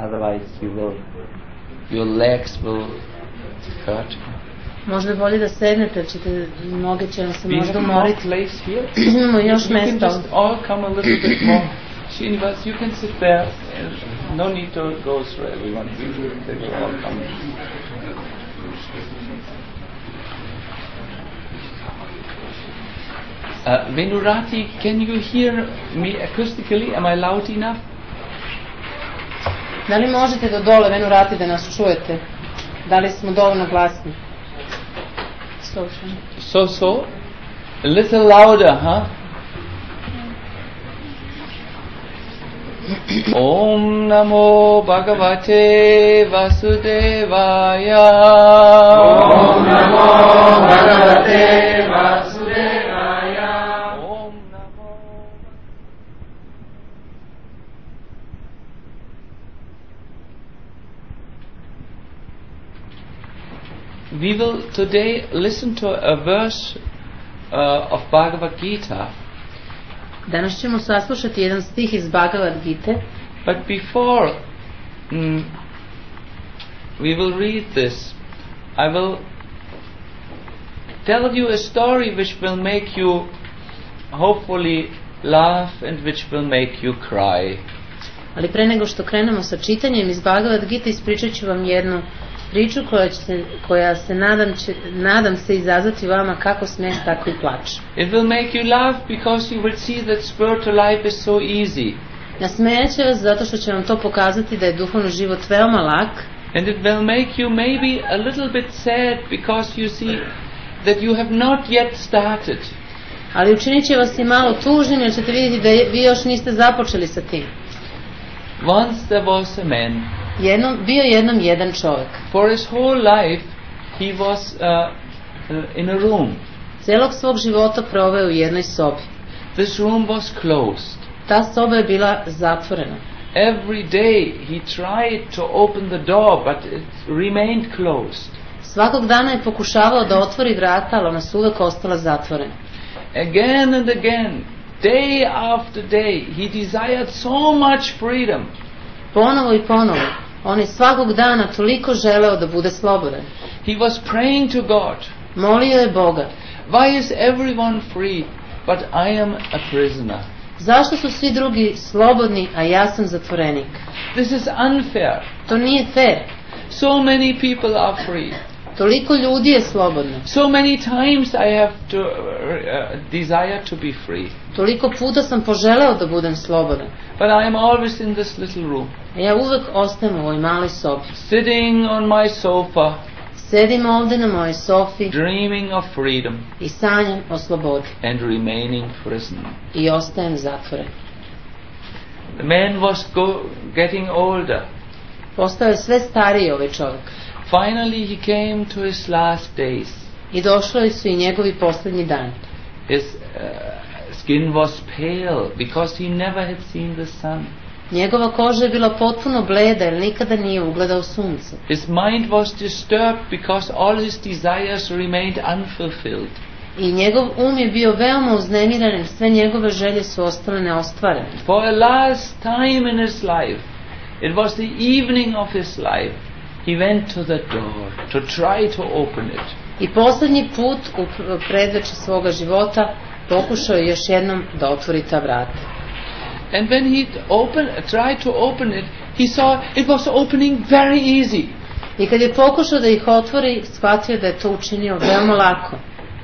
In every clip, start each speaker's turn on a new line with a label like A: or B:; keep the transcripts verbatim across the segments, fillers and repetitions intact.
A: otherwise you will, your legs will hurt.
B: Možda je bolje da sednete, jer ćete, noge će vam se možda umoriti.
A: Imamo
B: još mesta.
A: You can just all come a little bit more. Srinivas, you can sit there. No need to go through everyone. They will all come. Uh, Venurati, can you hear me acoustically? Am I loud enough?
B: Da li možete do dole, Venurati, da nas čujete? Da li smo dovoljno glasni? So,
A: so. So, a little louder, huh? Om Namo Bhagavate Vasudevaya.
C: Om Namo Bhagavate Vasudevaya.
A: Om Namo. We will today listen to a verse uh, of Bhagavad Gita.
B: Danas ćemo saslušati jedan stih iz Bhagavad Gite.
A: But before mm, we will read this, I will tell you a story which will make you hopefully laugh and which will make you cry.
B: Ali pre nego što krenemo sa čitanjem iz Bhagavad Gite, ispričat ću vam jednu priču koja, će, koja se nadam, će, nadam se izazvati vama kako smeh, tako i plač.
A: It will make you laugh because you will see that spiritual life is so easy.
B: Nasmejaće vas zato što će vam to pokazati da je duhovni život veoma lak.
A: And it will make you maybe a little bit sad because you see that you have not yet started.
B: Ali učinit će vas i malo tužnim jer ćete vidjeti da vi još niste započeli sa tim.
A: Once there was a man.
B: Jednom, bio jednom jedan čovjek.
A: For his whole life he was uh, uh, in a room.
B: Celog svog života proveo u jednoj sobi.
A: This room was closed.
B: Ta soba je bila zatvorena.
A: Every day he tried to open the door, but it remained closed.
B: Svakog dana je pokušavao da otvori vrata, ali ona su uvek ostala zatvorena.
A: Again and again, day after day, he desired so much freedom.
B: Ponovo i ponovo, on je svakog dana toliko želeo da bude slobodan.
A: He was praying to God.
B: Molio je Boga.
A: Why is everyone free, but I am a prisoner?
B: Zašto su svi drugi slobodni, a ja sam zatvorenik?
A: This is unfair.
B: To nije fair.
A: So many people are free.
B: Toliko ljudi je slobodno.
A: So many times I have to uh, desire to be free.
B: Toliko puta sam poželeo da budem slobodan.
A: But I am always in this little room.
B: A ja uvek ostajem u ovoj maloj sobi.
A: Sitting on my sofa.
B: Sedim ovde na mojoj sofi.
A: Dreaming of freedom.
B: I sanjam o slobodi.
A: And remaining prisoner.
B: I ostajem zatvoren.
A: The man was go, getting older.
B: Postao je sve stariji ovaj čovjek.
A: Finally he came to his last days.
B: I došli su i njegovi posljednji dani.
A: His uh, skin was pale because he never had seen the sun.
B: Njegova koža je bila potpuno bleda jer nikada nije ugledao sunce.
A: His mind was disturbed because all his desires remained unfulfilled.
B: I njegov um je bio veoma uznemiren jer sve njegove želje su ostale neostvarene.
A: For a last time in his life, it was the evening of his life, he went to the door to try to open it.
B: I posljednji put u predveče svoga života pokušao je još jednom da otvori ta vrata.
A: And when he opened, tried to open it, he saw it was opening very easy.
B: I kad je pokušao da ih otvori, shvatio da je to učinio veoma lako.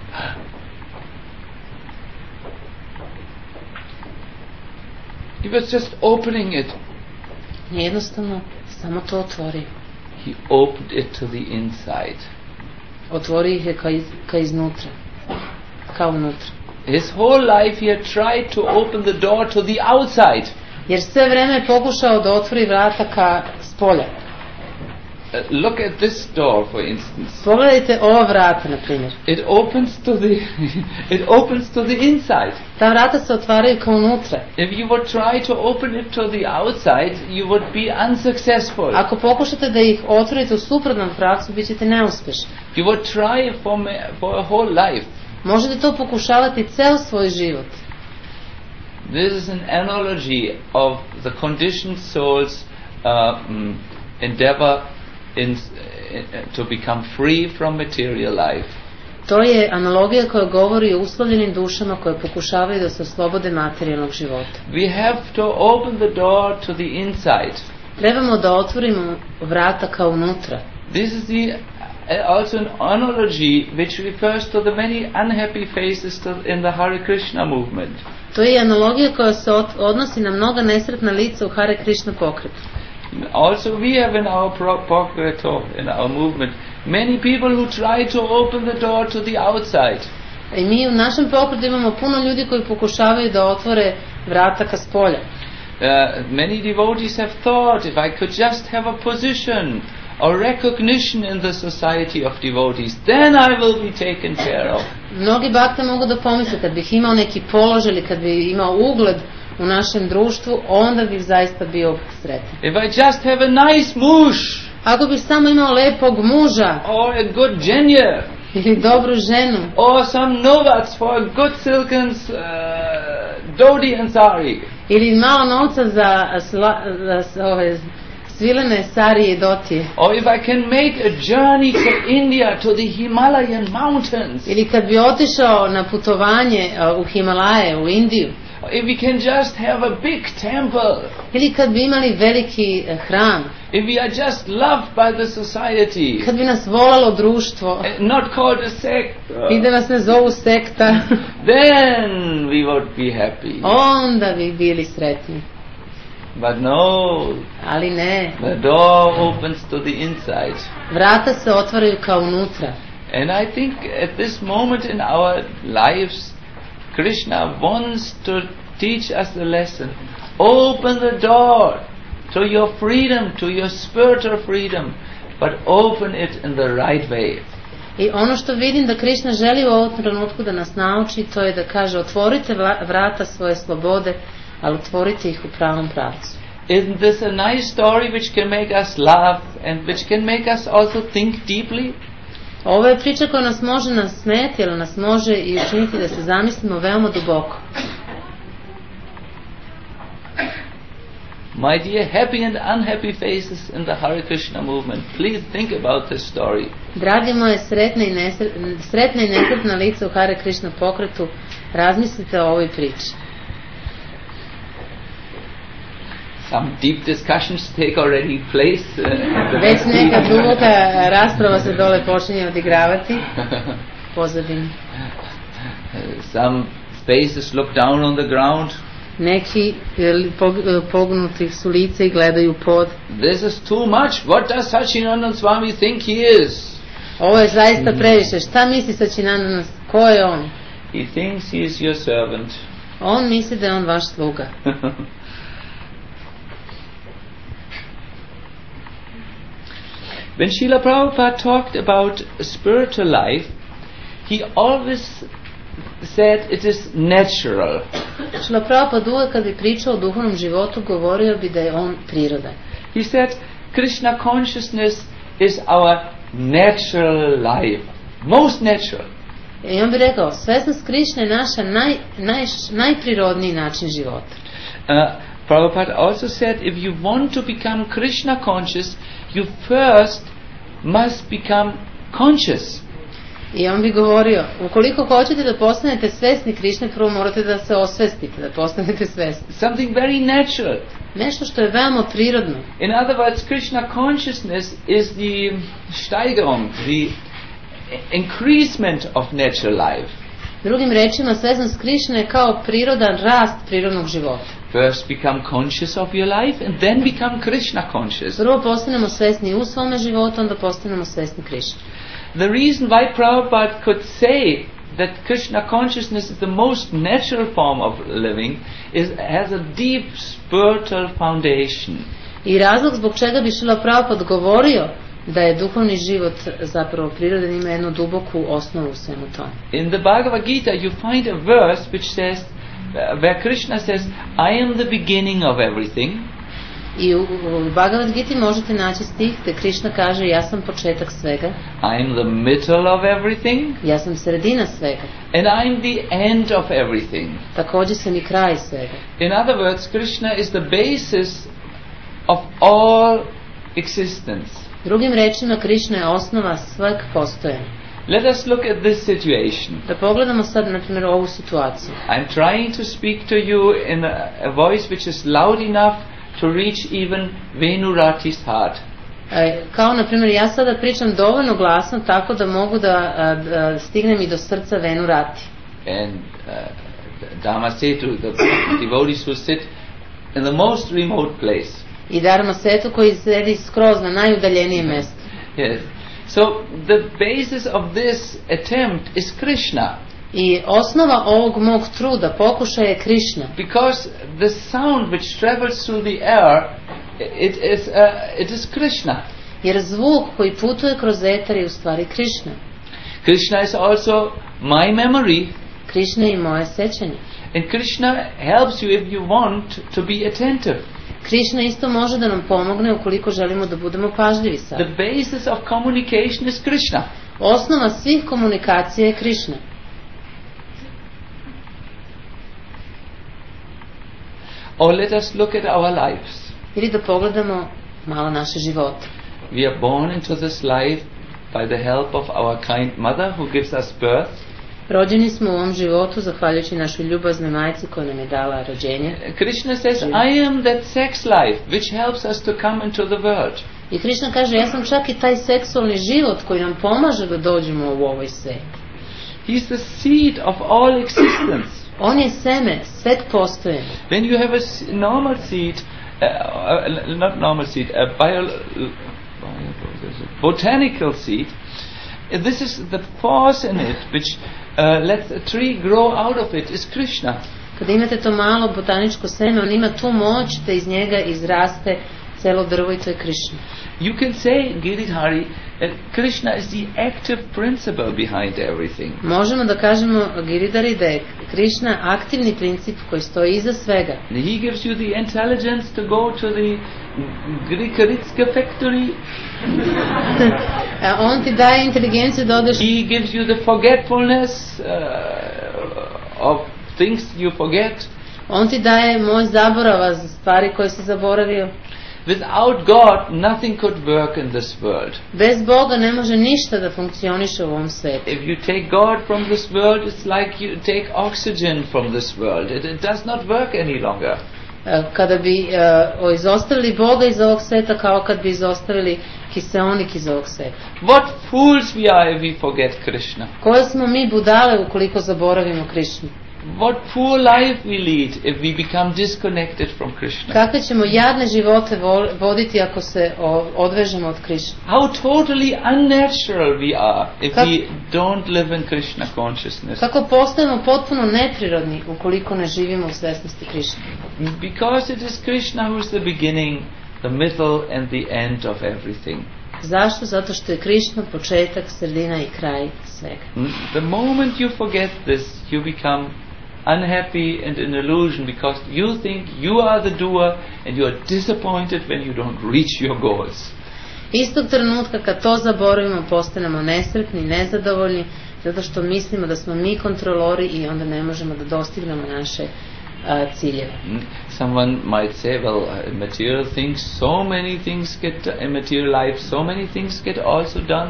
A: He was just opening it.
B: Jednostavno samo to otvori.
A: He opened it to the inside.
B: Otvori ih je ka, iz, ka iznutra. Ka unutra.
A: His whole life he had tried to open the door to the outside.
B: Jer sve vreme je pokušao da otvori vrata ka spolja.
A: Uh, look at this door, for instance.
B: Pogledajte ova vrata, na primjer.
A: It opens to the it opens to the inside.
B: Ta vrata se otvaraju ka unutra.
A: If you would try to open it to the outside, you would be unsuccessful.
B: Ako pokušate da ih otvorite u suprotnom pravcu, bit ćete neuspješni.
A: You would try for me, for a whole life.
B: Možete to pokušavati ceo svoj život.
A: This is an analogy of the conditioned souls uh, um, endeavor in, uh, to become free from material life.
B: To je analogija koja govori o uslovljenim dušama koje pokušavaju da se oslobode materijalnog života.
A: We have to open the door to the inside.
B: Trebamo da otvorimo vrata ka unutra.
A: This is the, uh, also an analogy which refers to the many unhappy faces to, in the Hare Krishna movement.
B: To je analogija koja se odnosi na mnoga nesretna lica u Hare Krishna pokretu.
A: Also we have in our pro- pokretu, in our movement, many people who try to open the door to the outside.
B: I mi u našem pokretu imamo puno ljudi koji pokušavaju da otvore vrata ka spolja.
A: Uh, many devotees have thought, if I could just have a position or recognition in the society of devotees, then I will be taken care of.
B: Mnogi bakte mogu da pomisle, kad bih imao neki položaj ili kad bih imao ugled u našem društvu, onda bih zaista bio sretan.
A: If I just have a nice muž,
B: Ako bih samo imao lepog muža
A: or a good genya,
B: ili dobru ženu,
A: or some novats for a good silken uh, dhoti and sari,
B: ili malo novca za, sla, za ove svilene sarije i dotije,
A: or if I can make a journey to India, to the Himalayan mountains,
B: ili kad bi otišao na putovanje uh, u Himalaje, u Indiju,
A: if we can just have a big temple,
B: ili kad bi imali veliki uh, hram,
A: if we are just loved by the society,
B: kad bi nas volalo društvo
A: uh, not called a sect,
B: i da nas ne zovu sekta,
A: then we would be happy.
B: onda bi bili sretni.
A: But no,
B: Ali ne,
A: the door opens to the inside.
B: vrata se otvaraju ka unutra.
A: And I think at this moment in our lives, Krishna wants to teach us the lesson. Open the door to your freedom, to your spiritual freedom, but open it in the right way.
B: I ono što vidim da Krišna želi u ovom trenutku da nas nauči, to je da kaže otvorite vrata svoje slobode, ali otvorite ih u pravom pravcu.
A: Isn't this a nice story which can make us laugh and which can make us also think deeply?
B: Ovo je priča koja nas može nasmijati, ali nas može i učiniti da se zamislimo veoma duboko.
A: My dear happy and unhappy faces in the Hare Krishna movement, please think about this story.
B: Dragi moje sretne i, nesre, sretne i nesretna lica u Hare Krishna pokretu, razmislite o ovoj priči.
A: Some deep discussions take already place. Uh,
B: Već neka duboka rasprava se dole počinje odigravati pozadini.
A: Some faces look down on the ground.
B: Neki pognuti su lice i gledaju pod.
A: This is too much. What does Sachinandan Swami think he is?
B: Ovo je zaista previše. Šta misli Sachinandan? Ko je on?
A: He thinks he is your servant.
B: On misli da je on vaš sluga.
A: When Srila Prabhupada talked about spiritual life, he always said it is natural.
B: Srila Prabhupada uvijek kad bi pričao o duhovnom životu govorio bi da je on prirodan.
A: He said Krishna consciousness is our natural life, most natural.
B: I on bi rekao, svesnost Krišne je naša naj, naj, najprirodniji način života.
A: Uh, Prabhupada also said if you want to become Krishna conscious, you first must become conscious.
B: I on bi govorio, ukoliko hoćete da postanete svesni Krišne, prvo morate da se osvestite, da postanete svesni.
A: Something very natural.
B: Nešto što je veoma prirodno.
A: In other words, Krishna consciousness is the Steigerung, the increasement of natural life.
B: Drugim rečima, svesnost Krišne je kao prirodan rast prirodnog života.
A: First become conscious of your life and then become Krishna conscious.
B: Prvo postanemo svesni u svome životu, onda postanemo svesni Krišne.
A: The reason why Prabhupada could say that Krishna consciousness is the most natural form of living is has a deep spiritual foundation.
B: I razlog zbog čega bi Srila Prabhupada govorio da je duhovni život zapravo prirodan, ima jednu duboku osnovu u svemu tome.
A: In the Bhagavad Gita you find a verse which says, uh, where Krishna says, I am the beginning of everything.
B: I u, u Bhagavad Giti možete naći stih gdje Krišna kaže ja sam početak svega.
A: I am the middle of everything.
B: Ja sam sredina svega.
A: And I am the end of everything.
B: Također sam i kraj svega.
A: In other words, Krishna is the basis of all existence.
B: Drugim rečima, Krišna je osnova sveg postojanja.
A: Let us look at this situation.
B: Da pogledamo sad, na primjer, ovu situaciju.
A: I'm trying to speak to you in a, a voice which is loud enough to reach even Venurati's heart.
B: E, kao, na primjer, ja sada pričam dovoljno glasno tako da mogu da, da stignem i do srca Venurati.
A: And uh, Dharma Setu, the devotees who sit in the most remote place.
B: I Dharma Setu koji sedi skroz na najudaljenijem mjestu.
A: Yes. So the basis of this attempt is Krishna.
B: I osnova ovog mog truda, pokušaja je Krišna.
A: Because the sound which travels through the air, it is uh, it is Krishna.
B: Jer zvuk koji putuje kroz eter je u stvari Krišna.
A: Krishna is also my memory.
B: Krišna je i moje sećanje.
A: And Krishna helps you if you want to be attentive.
B: Krišna isto može da nam pomogne ukoliko želimo da budemo pažljivi sad.
A: The basis of communication is Krishna.
B: Osnova svih komunikacija je Krišna.
A: Or let us look at our lives.
B: Ili da pogledamo malo naše živote.
A: We are born into this life by the help of our kind mother who gives us birth.
B: Rođeni smo u ovom životu zahvaljujući našoj ljubaznoj majci koja nam je dala rođenje.
A: Krishna says, I am that sex life which helps us to come into the world.
B: I Krišna kaže, ja sam čak i taj seksualni život koji nam pomaže da dođemo u ovoj svet.
A: He is the seed of all existence.
B: On je seme sveg postojanja.
A: When you have a normal seed, uh, uh, not normal seed, a bio, uh, botanical seed, this is the force in it which uh, lets a tree grow out of it is Krishna.
B: Kada imate to malo botaničko seme, on ima tu moć da iz njega izraste celo drvo i to je Krišna.
A: You can say, Giridhari, that Krishna is the active principle behind everything.
B: Možemo da kažemo, Giridhari, da je Krišna aktivni princip koji stoji iza svega.
A: He gives you the intelligence to go to the Grikaritska factory.
B: On ti daje inteligenciju da odeš.
A: He gives you the forgetfulness uh, of things you forget.
B: On ti daje moć zaborava za stvari koje si zaboravio.
A: Without God, nothing could work in this world.
B: Bez Boga ne može ništa da funkcioniše u ovom svijetu.
A: If you take God from this world, it's like you take oxygen from this world. It, it does not work any longer.
B: Kada bi uh, izostavili Boga iz ovog svijeta, kao kad bi izostavili kiseonik iz ovog svijeta.
A: What fools we are if we forget Krishna.
B: Koje smo mi budale ukoliko zaboravimo Krišnu.
A: What poor life we lead if we become disconnected from Krishna.
B: Kakve ćemo jadne živote voditi ako se odvežemo od Krišne.
A: How totally unnatural we are if Kak... we don't live in Krishna consciousness.
B: Kako postajemo potpuno neprirodni ukoliko ne živimo u svjesnosti Krišne.
A: Because it is Krishna who is the beginning, the middle and the end of everything.
B: Zašto? Zato što je Krišna početak, sredina i kraj svega.
A: The moment you forget this, you become unhappy and in illusion because you think you are the doer and you are disappointed when you don't reach your goals.
B: Istog trenutka kad to zaboravimo, postanemo nesretni, nezadovoljni zato što mislimo da smo mi kontrolori i onda ne možemo da dostignemo naše uh, ciljeve.
A: Someone might say, well, uh, material things, so many things get, in material life, so many things get also done.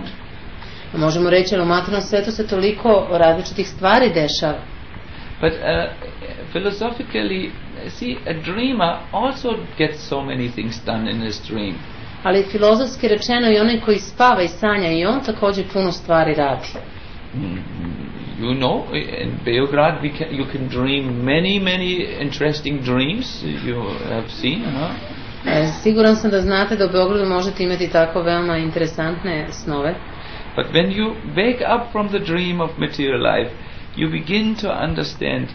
B: Možemo reći, ali u materijalnom svetu se toliko različitih stvari dešava.
A: But uh, philosophically, see, a dreamer also gets so many things done in his dream.
B: Ali filozofski rečeno i onaj koji spava i sanja i on također puno stvari radi.
A: Mm, you know, in Beograd we can, you can dream many, many interesting dreams. You have seen, huh?
B: E, siguran sam da znate da u Beogradu možete imati tako veoma interesantne snove.
A: But when you wake up from the dream of material life, you begin to understand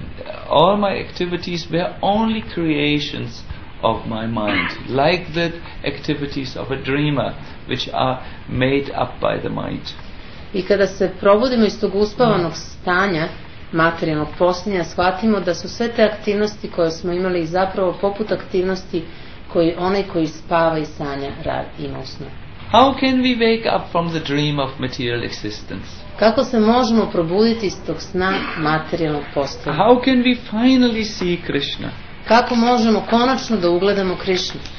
A: all my activities were only creations of my mind, like the activities of a dreamer, which are made up by the mind.
B: I kada se probudimo iz tog uspavanog stanja materijalnog postojanja, shvatimo da su sve te aktivnosti koje smo imali zapravo poput aktivnosti koji onaj koji spava i sanja ima u snu.
A: How can we wake up from the dream of material existence?
B: Kako se možemo probuditi iz tog sna materijalnog postojanja?
A: How can we finally see Krishna?
B: Kako možemo konačno da ugledamo Krišnu?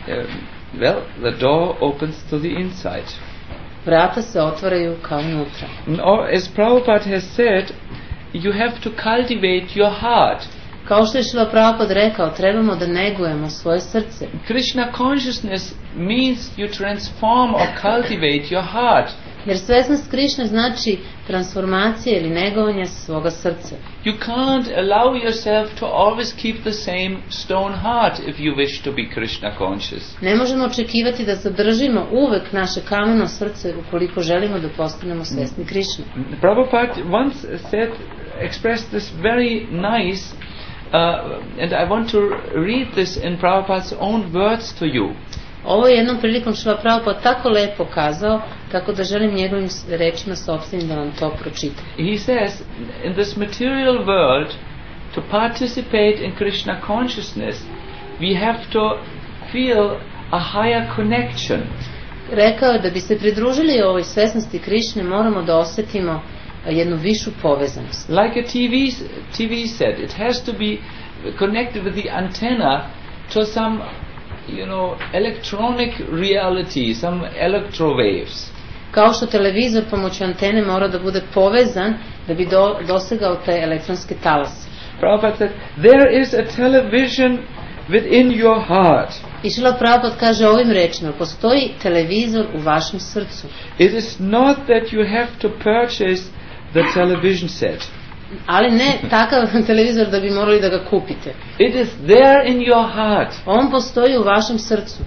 A: well, the door opens to the inside.
B: Vrata se otvaraju kao unutra.
A: Or as Prabhupada has said, you have to cultivate your heart.
B: Kao što je Šrila Prabhupada rekao, trebamo da negujemo svoje srce.
A: Krishna consciousness means you transform or cultivate your heart.
B: Jer svesnost Krišne znači transformacija ili negovanje svoga srca.
A: You can't allow yourself to always keep the same stone heart if you wish to be Krishna conscious.
B: Ne možemo očekivati da zadržimo uvek naše kameno srce ukoliko želimo da postanemo svesni Krišne.
A: Prabhupada once said, expressed this very nice, uh, and I want to read this in Prabhupada's own words to you.
B: Ovo je jednom prilikom Šrila Prabhupada tako lepo kazao, tako da želim njegovim rečima sopstvenim da vam to pročitam.
A: He says, in this material world, to participate in Krishna consciousness, we have to feel a higher connection.
B: Rekao je da bi se pridružili ovoj svesnosti Krišne, moramo da osjetimo jednu višu povezanost.
A: Like a T V, T V set, it has to be connected with the antenna to some, you know, electronic reality, some electro waves.
B: Kao što televizor pomoću antene mora da bude povezan da bi do, dosegao te elektronske talase.
A: Prabhupada said, there is a television within your heart.
B: I Šrila Prabhupada kaže ovim rečima, postoji televizor u vašem srcu.
A: It is not that you have to purchase the television set.
B: Ali ne takav televizor da bi morali da ga kupite.
A: It is there in your heart.
B: On postoji u vašem srcu.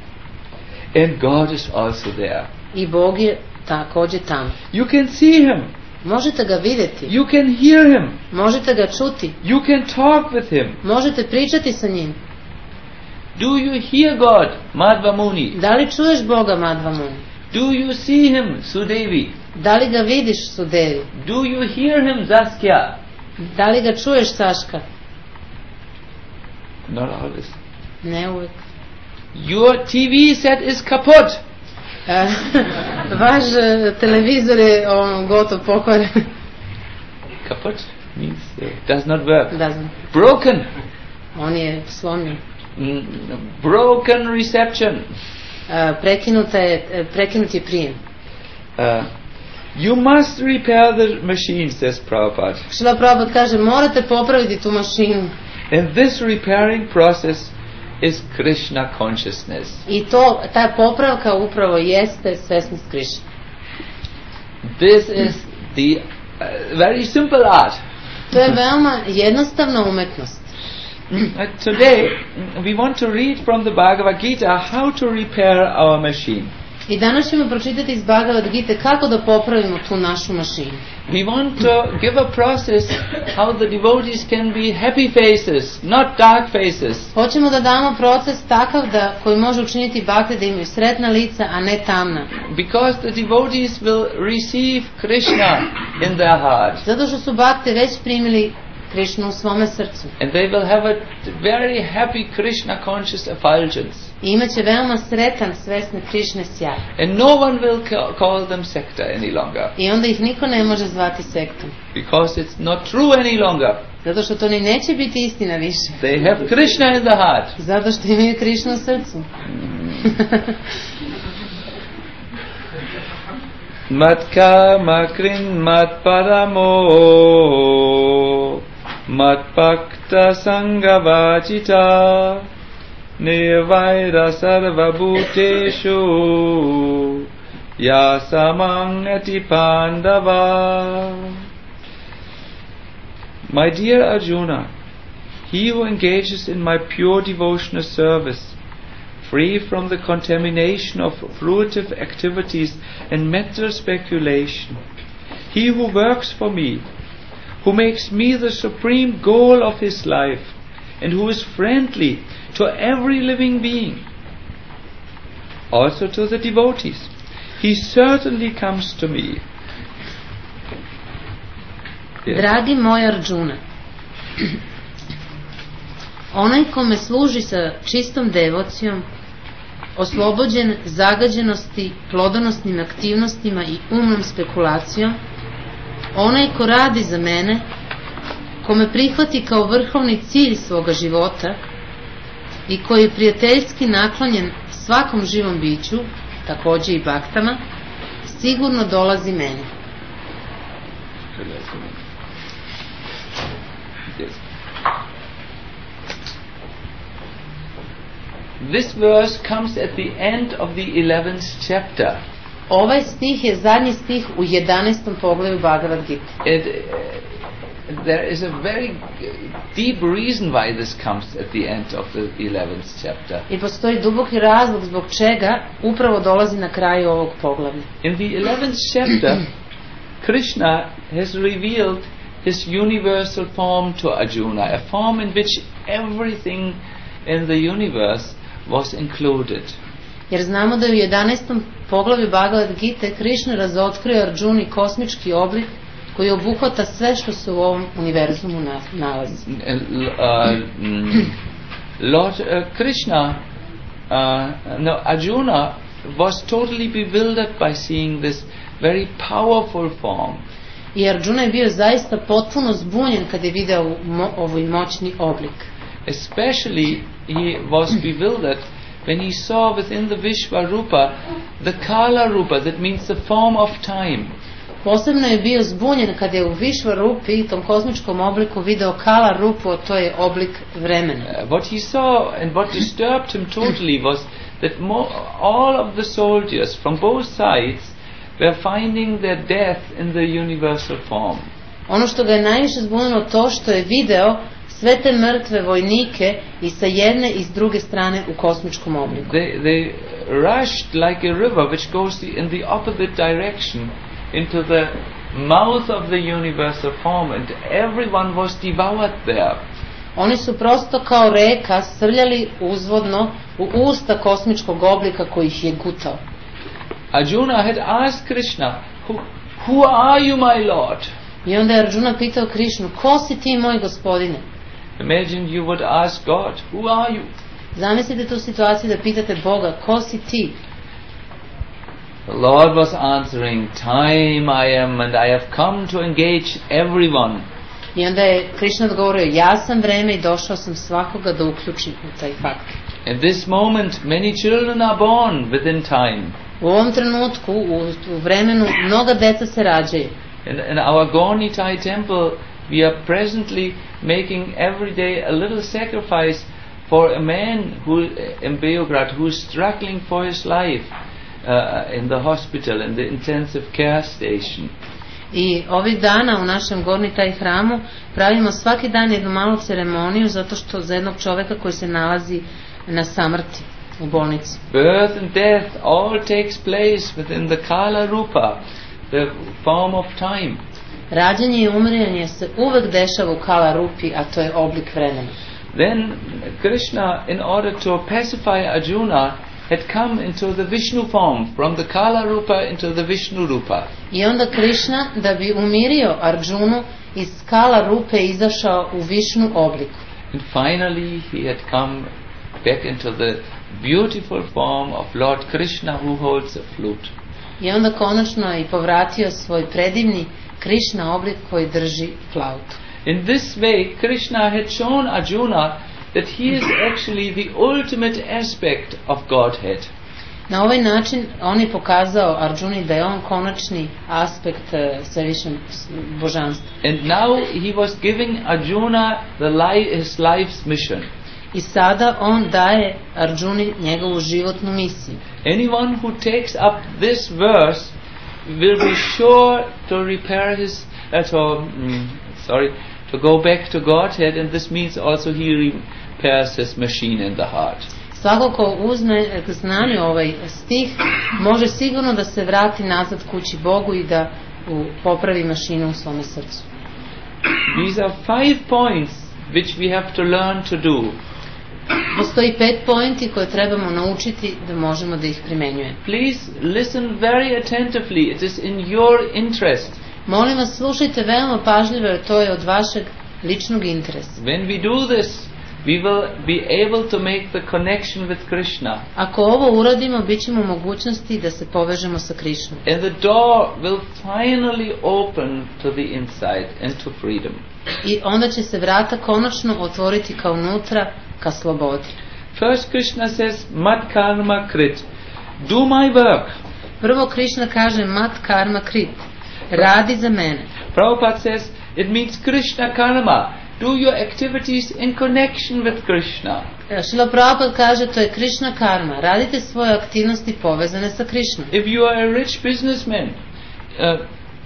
A: And God is also there.
B: I Bog je također tamo.
A: You can see Him.
B: Možete ga vidjeti.
A: You can hear Him.
B: Možete ga čuti.
A: You can talk with Him.
B: Možete pričati sa njim.
A: Do you hear God, Madhva Muni?
B: Da li čuješ Boga, Madhva Muni?
A: Do you see Him, Sudevi?
B: Da li ga vidiš, Sudevi?
A: Do you hear Him, Zaskya?
B: Da li ga čuješ, Saška?
A: Not always.
B: Ne uvek.
A: Your T V set is kaput.
B: Vaš televizor je on, gotov, pokvaren.
A: Kaput means uh, does not work.
B: Doesn't.
A: Broken.
B: On je slomljen.
A: Mm, broken reception.
B: Uh, prekinuta je, prekinut je prijem.
A: Uh, you must repair the machine, says Prabhupada.
B: Šrila Prabhupada kaže, morate popraviti tu mašinu.
A: And this repairing process is Krishna consciousness.
B: I to, ta popravka upravo jeste svesnost Krišne.
A: This is the uh, very simple art.
B: To je veoma jednostavna umetnost.
A: Uh, today we want to read from the Bhagavad Gita how to repair our machine.
B: I danas ćemo pročitati iz Bhagavad Gite kako da popravimo tu našu mašinu.
A: We want to give a process how the devotees can be happy faces, not dark faces.
B: Hoćemo da damo proces takav da koji može učiniti bakte da imaju sretna lica, a ne tamna.
A: Because the devotees will receive Krishna in their heart.
B: Zato što su bakte već primili Krišnu u svome srcu.
A: And they will have a very happy Krishna conscious effulgence.
B: I imaće veoma sretan svesni Krišne sjaj.
A: And no one will ca- call them secta any longer.
B: I onda ih niko ne može zvati sektom.
A: Because it's not true any longer.
B: Zato što to ni neće biti istina više.
A: They have Krishna in the heart.
B: Zato što imaju Krišnu u srcu.
A: Mat kama krin mat paramo mat pakta sangavajita nirvaira sarva bhuteshu yasamang ati pandava. My dear Arjuna, he who engages in my pure devotional service, free from the contamination of fruitive activities and mental speculation, he who works for me, who makes me the supreme goal of his life, and who is friendly to every living being, also to the devotees, he certainly comes to me. Yes.
B: Dragi moj Arjuna, onaj ko me služi sa čistom devocijom, oslobođen zagađenosti plodonosnim aktivnostima i umnom spekulacijom, onaj ko radi za mene, ko me prihvati kao vrhovni cilj svoga života, i koji je prijateljski naklonjen svakom živom biću, također i baktama, sigurno dolazi meni.
A: This verse comes at the end of the eleventh chapter.
B: Ovaj stih je zadnji stih u jedanaestom poglavlju Bhagavad Gita.
A: It, uh, there is a very deep reason why this comes at the end of the eleventh chapter.
B: I postoji duboki razlog zbog čega upravo dolazi na kraju ovog poglavlja.
A: In the eleventh chapter, Krishna has revealed his universal form to Arjuna, a form in which everything in the universe was included.
B: Jer znamo da je u jedanaestom poglavlju Bhagavad Gita Krishna razotkrio Arjuni kosmički oblik koji obuhvata sve što se u ovom univerzumu nalazi.
A: Uh, uh, Lord uh, Krishna, uh, no, Arjuna was totally bewildered by seeing this very powerful form.
B: I Arjuna je bio zaista potpuno zbunjen kad je video mo- ovaj moćni oblik.
A: Especially he was bewildered when he saw within the Vishvarupa the Kala Rupa, that means the form of time.
B: Posebno je bio zbunjen kad je u Vishvarupi, tom kozmičkom obliku, video Kala Rupu, a to je oblik vremena.
A: Uh, what he saw and what disturbed him totally was that mo- all of the soldiers from both sides were finding their death in the universal form.
B: Ono što ga je najviše zbunilo to što je video sve te mrtve vojnike i sa jedne i s druge strane u kosmičkom obliku.
A: They, they rushed like a river which goes the, in the opposite direction into the mouth of the universal form, and everyone was devoured there.
B: Oni su prosto kao reka srljali uzvodno u usta kosmičkog oblika koji ih je gutao.
A: Arjuna had asked Krishna, who, who are you, my Lord?
B: I onda je Arjuna pitao Krišnu, ko si ti, moj gospodine?
A: Imagine you would ask God, who are you?
B: Zamislite tu situaciju da pitate Boga, ko si ti?
A: The Lord was answering, time I am, and I have come to engage everyone.
B: I onda je Krišna odgovorio, ja sam vreme i došao sam svakoga da uključim u taj fakt.
A: In this moment, many children are born within time.
B: U ovom trenutku, u, u vremenu, mnoga deca se rađaju.
A: In, in our Gaunitai temple, we are presently making every day a little sacrifice for a man who in Beograd who is struggling for his life uh, in the hospital, in the intensive care station.
B: I ovih dana u našem Gornitaj hramu pravimo svaki dan jednu malu ceremoniju zato što za jednog čovjeka koji se nalazi na samrti u bolnici.
A: Birth and death all takes place within the Kala Rupa, the form of time.
B: Rađanje i umiranje se uvek dešava u Kala Rupi, a to je oblik vremena.
A: Then Krishna, in order to pacify Arjuna, had come into the Vishnu form, from the Kala Rupa into the Vishnu Rupa.
B: I onda Krišna, da bi umirio Arjunu, iz Kala Rupe izašao u Višnu obliku.
A: And finally he had come back into the beautiful form of Lord Krishna who holds a flute.
B: I onda konačno je i povratio svoj predivni Krišna oblik koji drži flautu.
A: In this way, Krishna had shown Arjuna that he is actually the ultimate aspect of Godhead.
B: Na ovaj način on je pokazao Arjuni da je on konačni aspekt uh, svevišnjeg božanstva.
A: And now he was giving Arjuna the life, his life's mission.
B: I sada on daje Arjuni njegovu životnu misiju.
A: Anyone who takes up this verse will be sure to repair his, uh, to, mm, sorry, to go back to Godhead, and this means also he repairs his machine in the heart.
B: Svako ko uzme k znanju ovaj stih može sigurno da se vrati nazad kući Bogu i da u, popravi mašinu u svome srcu.
A: These are five points which we have to learn to do.
B: Postoji pet pointi koje trebamo naučiti da možemo da ih primenjujemo.
A: Please listen very attentively. It is in your interest.
B: Molim vas, slušajte veoma pažljivo, jer to je od vašeg ličnog interesa.
A: When we do this, we will be able to make the connection with Krishna.
B: Ako ovo uradimo, bit ćemo u mogućnosti da se povežemo sa Krišnom.
A: And the door will finally open to the inside and to freedom.
B: I onda će se vrata konačno otvoriti ka unutra, ka slobodi.
A: First Krishna says, mat karma krit. Do my work.
B: Prvo Krishna kaže mat karma krit. Radi za mene.
A: Prabhupada says, it means Krishna karma. Do your activities in connection with Krishna.
B: Šrila Prabhupada kaže to je Krishna karma. Radite svoje aktivnosti povezane sa Krishnom.
A: If you are a rich businessman, uh,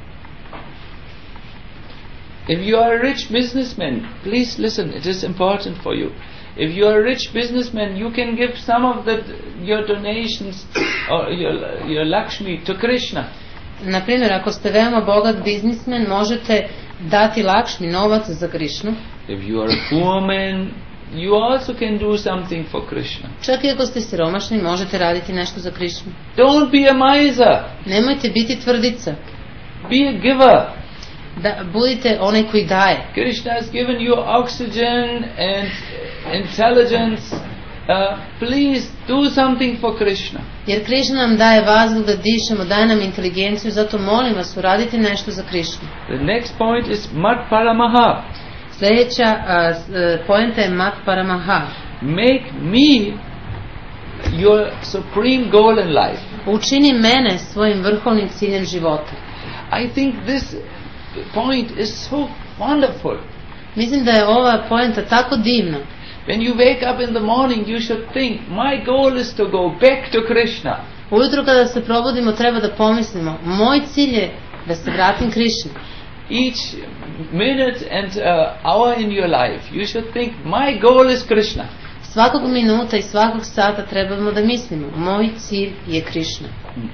A: if you are a rich businessman, please listen, it is important for you. If you are a rich businessman, you can give some of the, your donations or your, your Lakshmi to Krishna.
B: Na primjer, ako ste veoma bogat biznismen, možete dati Lakshmi, novac za Krishnu.
A: If you are a poor man, you also can do something for Krishna.
B: Čak i ako ste siromašni, možete raditi nešto za Krishnu.
A: Don't be a miser.
B: Nemojte biti tvrdica.
A: Be a giver.
B: Da budite onaj koji daje.
A: Krishna has given you oxygen and intelligence. Uh, please do something for Krishna.
B: Jer Krishna nam daje vazduh da dišemo, daje nam inteligenciju, zato molim vas, uradite nešto za Krishnu.
A: The next point is Mat Paramaha.
B: Sljedeća uh, poenta je Mat Paramaha.
A: Make me your supreme goal in life.
B: Učini mene svojim vrhovnim ciljem života.
A: I think this point is so wonderful.
B: Mislim da je ova poenta tako divna.
A: When you wake up in the morning, you should think, my goal is to go back to Krishna.
B: Ujutro kada se probudimo treba da pomislimo, moj cilj je da se vratim Krishni.
A: Each minute and uh, hour in your life, you should think, my goal is Krishna.
B: Svakog minuta i svakog sata trebamo da mislimo, moj cilj je Krishna.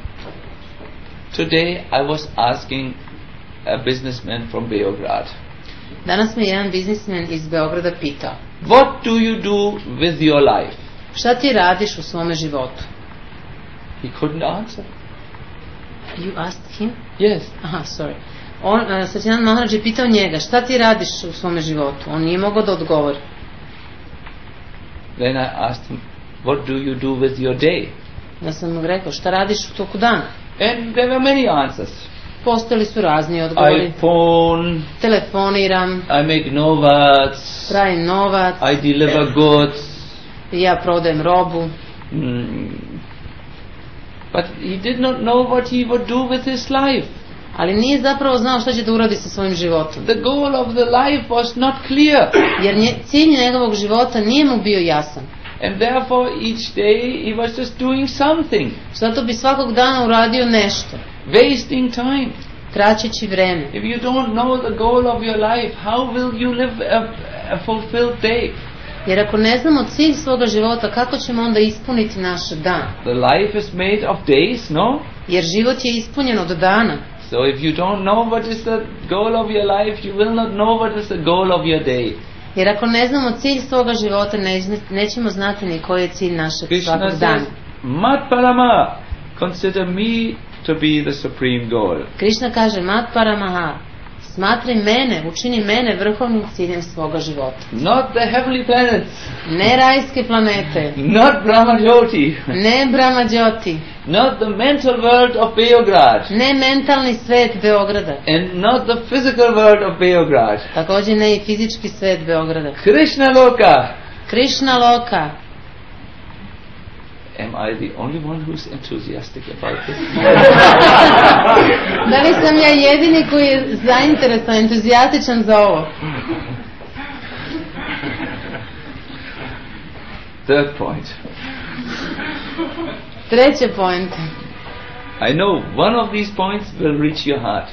A: Today I was asking a businessman from Beograd.
B: Danas me jedan biznismen iz Beograda pitao.
A: What do you do with your life?
B: Šta ti radiš u svome životu?
A: He couldn't answer.
B: You asked him?
A: Yes.
B: Aha, sorry. On, uh, Satyananda Maharaj je pitao njega, šta ti radiš u svome životu? On nije mogao da odgovori.
A: Then I asked him, what do you do with your day?
B: Ja sam mu rekao, šta radiš u toku dana?
A: And there were many answers.
B: Postojali su razni odgovori.
A: I phone.
B: Telefoniram.
A: I make novac.
B: Pravim novac.
A: I deliver goods.
B: Ja prodajem robu.
A: Mm. But he did not know what he would do with his life.
B: Ali nije zapravo znao šta će da uradi sa svojim životom.
A: The goal of the life was not clear.
B: Jer nje, cilj njegovog života nije mu bio jasan.
A: And therefore each day he was just doing something.
B: Zato bi svakog dana uradio nešto.
A: Wasting time.
B: Traćeći vreme.
A: If you don't know the goal of your life, how will you live a, a fulfilled day?
B: Jer ako ne znamo cilj svoga života, kako ćemo onda ispuniti naš dan?
A: The life is made of days, no?
B: Jer život je ispunjen od dana.
A: So if you don't know what is the goal of your life, you will not know what is the goal of your day.
B: Jer ako ne znamo cilj svoga života, ne, nećemo znati ni koji je cilj našeg
A: Krishna
B: svakog dana.
A: Mat Parama, consider me to be the supreme goal.
B: Krishna kaže, Mat Paramaha, smatri mene, učini mene vrhovnim ciljem svoga života.
A: Not the heavenly planets.
B: Ne rajske planete.
A: Not Brahmajoti.
B: Ne Brahmajoti.
A: Not the mental world of Beograd.
B: Ne mentalni svet Beograda.
A: And not the physical world of Beograd.
B: Također ne i fizički svet Beograda.
A: Krishna Loka.
B: Krishna Loka.
A: Am I the only one who's enthusiastic about this?
B: Da li sam ja jedini koji je zainteresovan, entuzijastičan za ovo?
A: Third point.
B: Treće point.
A: I know one of these points will reach your heart.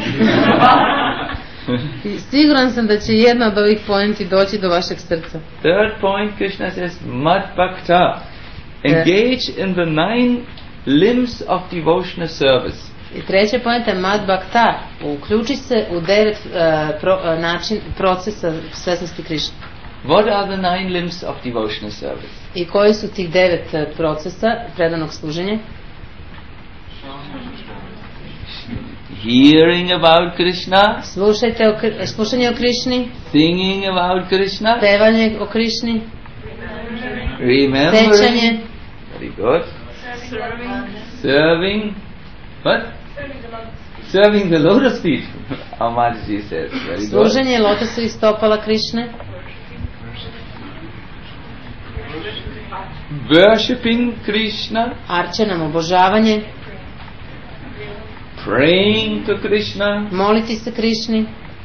B: Siguran sam da će jedna od ovih pointi doći do vašeg srca.
A: Third point, Krishna says, Mat Bhakta. Engage in the nine limbs of devotional service.
B: I treće point je Mat Bhakta. Uključi se u devet uh, pro, uh, način procesa svesnosti Krišne.
A: What are the nine limbs of devotional service?
B: I koji su tih devet uh, procesa predanog služenja?
A: Hearing about Krishna.
B: Slušajte o, slušanje o Krišni.
A: Singing about Krishna.
B: Pevanje o Krišni.
A: Remembering.
B: Sećanje.
A: Very good. Serving. Serving. What? Serving the lotus feet. Amarji says. Very good.
B: Služenje lotosu i stopala Krišne.
A: worshipping Krishna,
B: arčanam obožavanje,
A: praying to Krishna.
B: moliti se Krišni,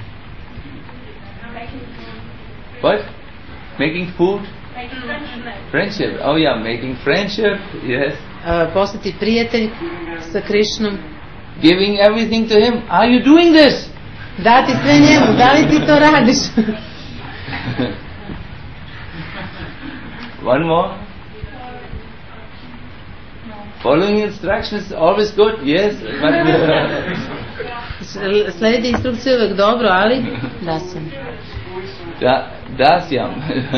A: What? Making food? Friendship. Oh yeah, making friendship. Yes.
B: uh, postati prijatelj sa Krišnom,
A: Giving everything to him. Are you doing this?
B: dati sve njemu, da li ti to radiš?
A: One more. Following instructions is always good. Yes. But
B: Slediti instrukcije uvek dobro, ali da sam.
A: da, dasyam.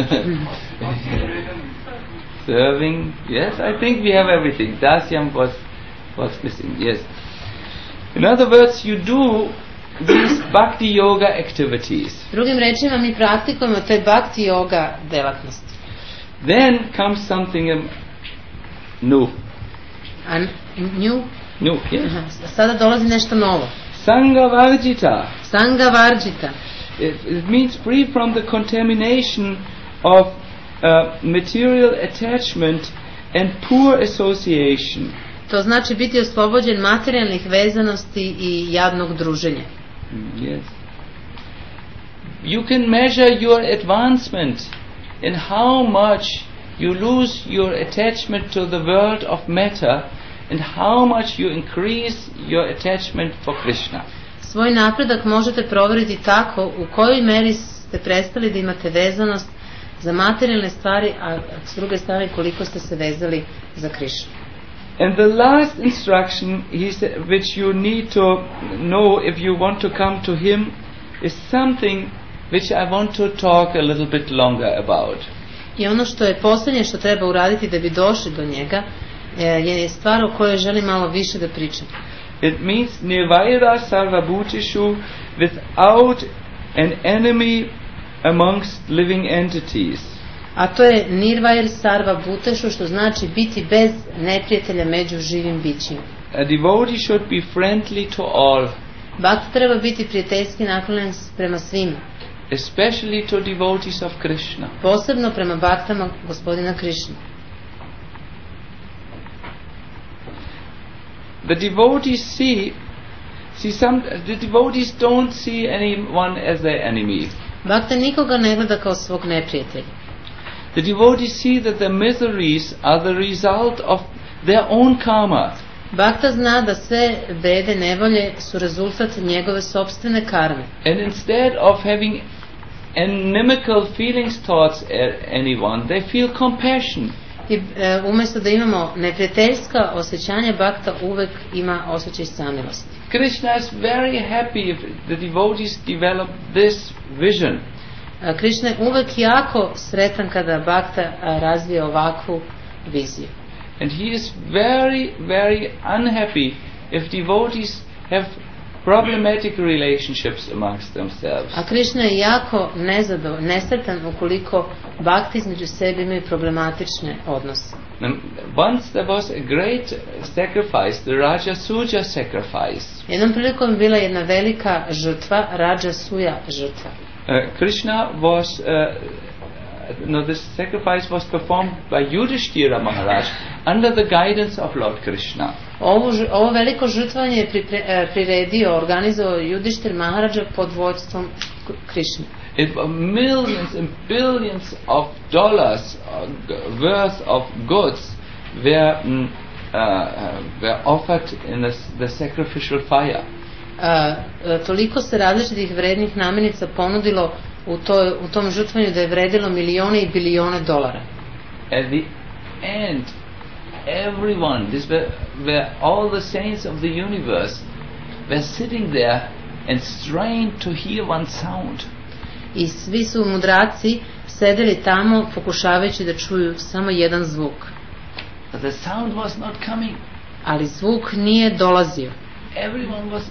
A: Serving. Yes, I think we have everything. Dasyam was was missing. Yes. In other words, you do these bhakti yoga activities.
B: Drugim rečima, mi praktikujemo te bhakti yoga delatnosti.
A: Then comes something um, new.
B: A nju,
A: New, yes.
B: aha, sada dolazi nešto novo.
A: Sangha Varjita.
B: Sangha Varjita.
A: It, it means free from the contamination of uh, material attachment and poor association.
B: To znači biti oslobođen materijalnih vezanosti i jadnog druženja.
A: Yes. You can measure your advancement in how much you lose your attachment to the world of matter and how much you increase your attachment for Krishna.
B: Svoj napredak možete provjeriti tako u kojoj meri ste prestali da imate vezanost za materijalne stvari, a s druge strane koliko ste se vezali za Krišnu.
A: And the last instruction he said, which you need to know if you want to come to him is something which I want to talk a little bit longer about.
B: I ono što je posljednje što treba uraditi da bi došli do njega je stvar o kojoj želim malo više da pričam.
A: It means nirvaira sarvabhutishu without an enemy amongst living entities.
B: A to je nirvair sarva bhutešu, što znači biti bez neprijatelja među živim bićima.
A: A devotee should be friendly to all,
B: Bhakta treba biti prijateljski naklonjen prema svima,
A: especially to devotees of Krishna.
B: posebno prema bhaktama gospodina Krišne.
A: The devotees see, see some, the devotees don't see anyone as their enemy.
B: Bhakta nikoga ne gleda kao svog neprijatelja.
A: The devotees see that the miseries are the result of their own karma.
B: Bhakta zna da sve bede, nevolje su rezultat njegove sopstvene karme.
A: And instead of having inimical feelings towards anyone, they feel compassion.
B: I e, umjesto da imamo neprijateljska osjećanja, Bhakta uvek ima osjećaj samilosti.
A: Krishna is very happy if the devotees develop this vision.
B: A Krišna je uvek jako sretan kada Bhakta a, razvije ovakvu viziju.
A: And he is very, very unhappy if devotees have problematic relationships amongst themselves.
B: A Krišna je jako nezado, nesretan ukoliko Bhakti između sebe imaju problematične odnose.
A: And once there was a great sacrifice, the Rajasuja sacrifice.
B: Jednom prilikom je bila jedna velika žrtva, Rajasuja žrtva.
A: Uh, Krishna was, uh, no, this sacrifice was performed by Yudhishthira Maharaj under the guidance of Lord Krishna.
B: Ovo, ovo veliko žrtvanje je pripre, priredio, organizovao Yudhishthir Maharaja pod vodstvom Krišne.
A: It were millions and billions of dollars uh, worth of goods were, mm, uh, were offered in the, the sacrificial fire.
B: A, a, toliko se različitih vrednih namirnica ponudilo u, toj, u tom žrtvanju da je vredilo milione i bilione dolara.
A: At the end, everyone, this were, were all the saints of the universe, were sitting there and strained to hear one sound.
B: I svi su mudraci sedeli tamo pokušavajući da čuju samo jedan zvuk.
A: But the sound was not coming.
B: Ali zvuk nije dolazio.
A: Everyone was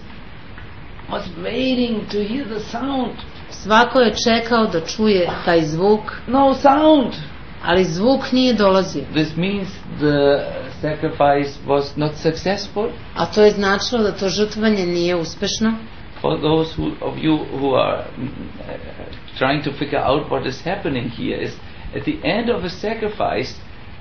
A: was waiting to hear the sound.
B: Svako je čekao da čuje taj zvuk.
A: No sound.
B: Ali zvuk nije dolazio.
A: This means the sacrifice was not successful.
B: A to je značilo da to žrtvanje nije uspešno.
A: For those who, of you who are uh, trying to figure out what is happening here is, at the end of a sacrifice,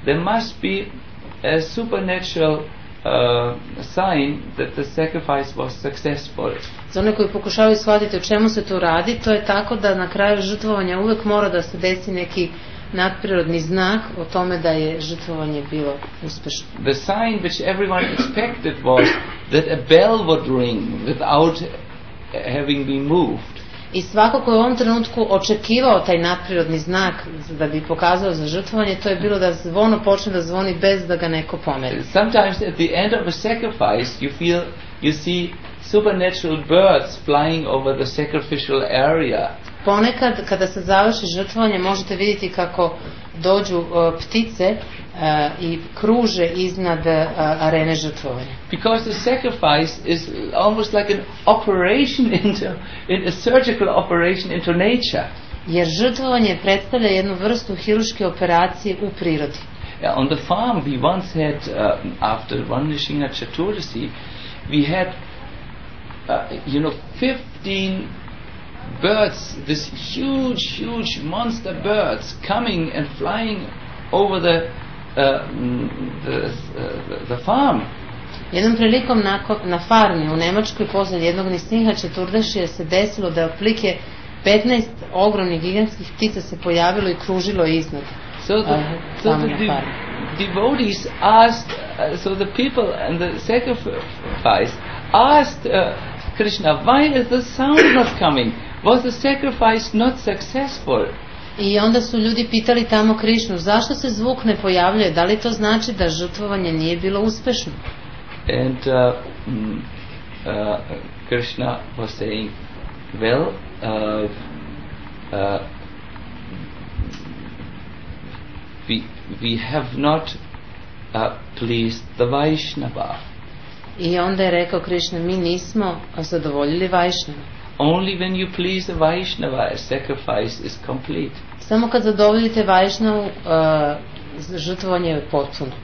A: there must be a supernatural uh, sign that the sacrifice was successful.
B: Za one koji pokušavaju shvatiti o čemu se tu radi, to je tako da na kraju žrtvovanja uvek mora da se desi neki nadprirodni znak o tome da je žrtvovanje bilo uspešno.
A: The sign which everyone expected was that a bell would ring without having been moved.
B: I svako ko je u ovom trenutku očekivao taj nadprirodni znak da bi pokazao za žrtvovanje, to je bilo da zvono počne da zvoni bez da ga neko pomeri.
A: Sometimes at the end of a sacrifice you feel, you see supernatural birds flying over the sacrificial area.
B: Ponekad kada se završi žrtvovanje možete vidjeti kako dođu uh, ptice uh, i kruže iznad uh, arene žrtvovanja.
A: Because the sacrifice is almost like an operation into, in a surgical operation into nature.
B: Jer žrtvovanje predstavlja jednu vrstu hiruške operacije u prirodi.
A: Yeah, on the farm we once had, uh, after one Nishina Chaturdasi, we had, uh, you know, fifteen birds, this huge, huge monster birds coming and flying over the uh, the, uh, the farm.
B: Jednom prilikom na, na farmi u Nemačkoj posle jednog Nisiha Četurdešija se desilo da otprilike petnaest ogromnih gigantskih ptica se pojavilo i kružilo iznad.
A: So the,
B: uh,
A: so the de- devotees asked, uh, so the people and the sacrifice asked uh, Krishna, why is the sound not coming? Was the sacrifice not successful?
B: I onda su ljudi pitali tamo Krišnu, zašto se zvuk ne pojavljuje? Da li to znači da žrtvovanje nije bilo uspešno?
A: And uh, uh, Krishna was saying, well, uh, uh, we we have not uh, pleased the Vaishnava.
B: I onda je rekao Krišna, mi nismo zadovoljili Vajšnava.
A: Only when you please the Vaishnava, a sacrifice is complete.
B: Samo kad zadovoljite Vajšnavu, uh, žrtvovanje je potpuno.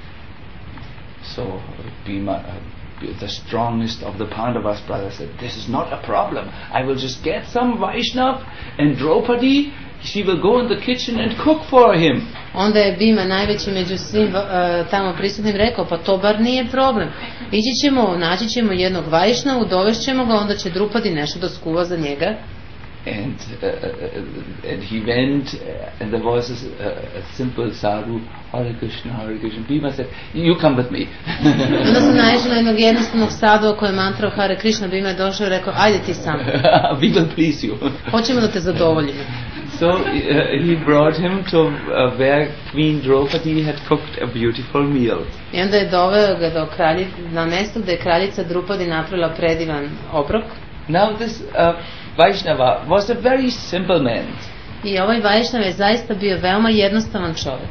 A: So Bhima, uh, the strongest of the Pandavas brothers, said, this is not a problem. I will just get some Vaishnav and Draupadi, she will go in the kitchen and cook for him.
B: Onda je Bhima, najveći među svim uh, tamo prisutnim, rekao, pa to bar nije problem. Ići ćemo, naći ćemo jednog Vajšnavu, dovešćemo ga, onda će Drupadi nešto da skuva za njega.
A: And, uh, uh, and he went, uh, and there was a, a simple sadhu, Hare Krishna, Hare Krishna. Bhima said, you come with me.
B: Onda su naišli na jednog jednostavnog sadhua koji je mantrao Hare Krishna. Bhima je došao i rekao, ajde ti sam.
A: We will please you.
B: Hoćemo da te zadovoljimo.
A: So uh, he brought him to uh, where Queen Draupadi had cooked a beautiful meal.
B: I onda je doveo ga do kralji, na mjesto gdje je kraljica Drupadi napravila predivan obrok.
A: Now this uh, Vaishnava was a very simple man.
B: I ovaj Vajšnav je zaista bio veoma jednostavan čovjek.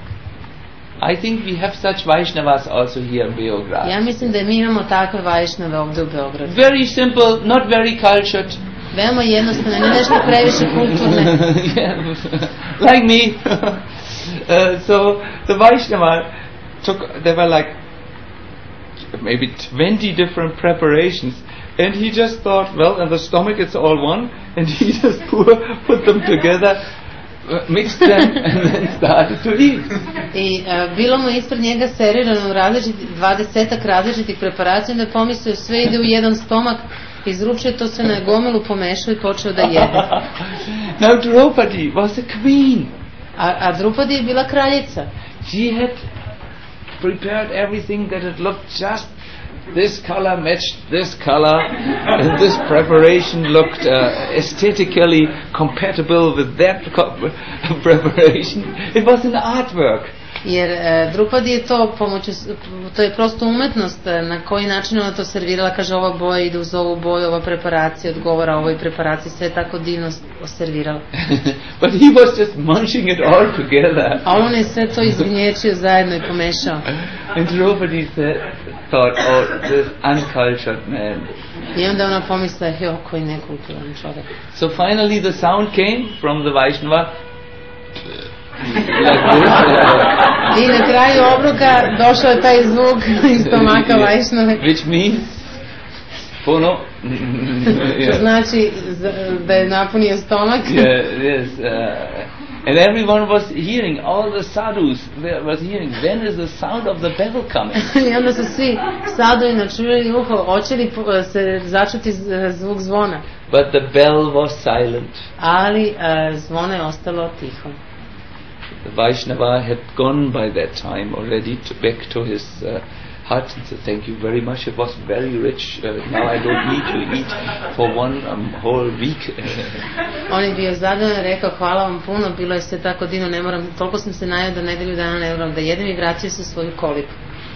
A: I think we have such Vaishnavas also here in Beograd.
B: Ja mislim da mi imamo takve Vajšnave ovdje u Beogradu.
A: Very simple, not very cultured.
B: Veoma jednostavne, ne nešto previše kulturne.
A: Yeah. Like me. uh, so the Vaishnava took, there were like maybe twenty different preparations. And he just thought, well, in the stomach it's all one, and he just put, put them together, uh, mixed them, and then started to eat.
B: I uh, bilo mu ispred njega serirano različiti, dvadesetak različitih preparacija, onda je pomislio sve ide u jedan stomak, izručio to sve na gomilu, pomešao i počeo da jede.
A: Now Draupadi was a queen.
B: A, a Drupadi je bila kraljica.
A: She had prepared everything that it looked just this color matched this color, and this preparation looked uh, aesthetically compatible with that co- preparation. It was an artwork.
B: Jer e, Drupadi je to pomoću, to je prosto umetnost na koji način ona to servirala, kaže ova boja ide uz ovu boju, ova preparacija odgovara ovoj preparaciji, sve tako divno servirala.
A: But he was just munching it all together.
B: A on je sve to izgnječio zajedno i pomešao.
A: And Draupadi said, thought, oh, this uncultured man.
B: I onda ona pomisla, jo, koji nekulturan čovjek.
A: So finally the sound came from the Vaishnava. Like this.
B: I na kraju obroka došao je taj zvuk iz stomaka Vajšnave.
A: Which means, puno.
B: Što znači da je napunio stomak.
A: Yeah, yes. Uh, And everyone was hearing, all the sadhus were, was hearing, when is the sound of the bell coming?
B: I onda su svi sadovi načuvili uho, hoće li se začuti zvuk zvona.
A: But the bell was silent.
B: Ali uh, zvono je ostalo tiho.
A: The Vaishnava had gone by that time already to back to his uh, hut and said, thank you very much, it was very rich, uh, now I don't need to eat for one um, whole week.
B: On je bio zadovoljan, rekao hvala vam puno, bilo je sve tako divno, ne moram, toliko sam se najao da nedelju dana ne moram da jedem i vratio se svoju kolibu.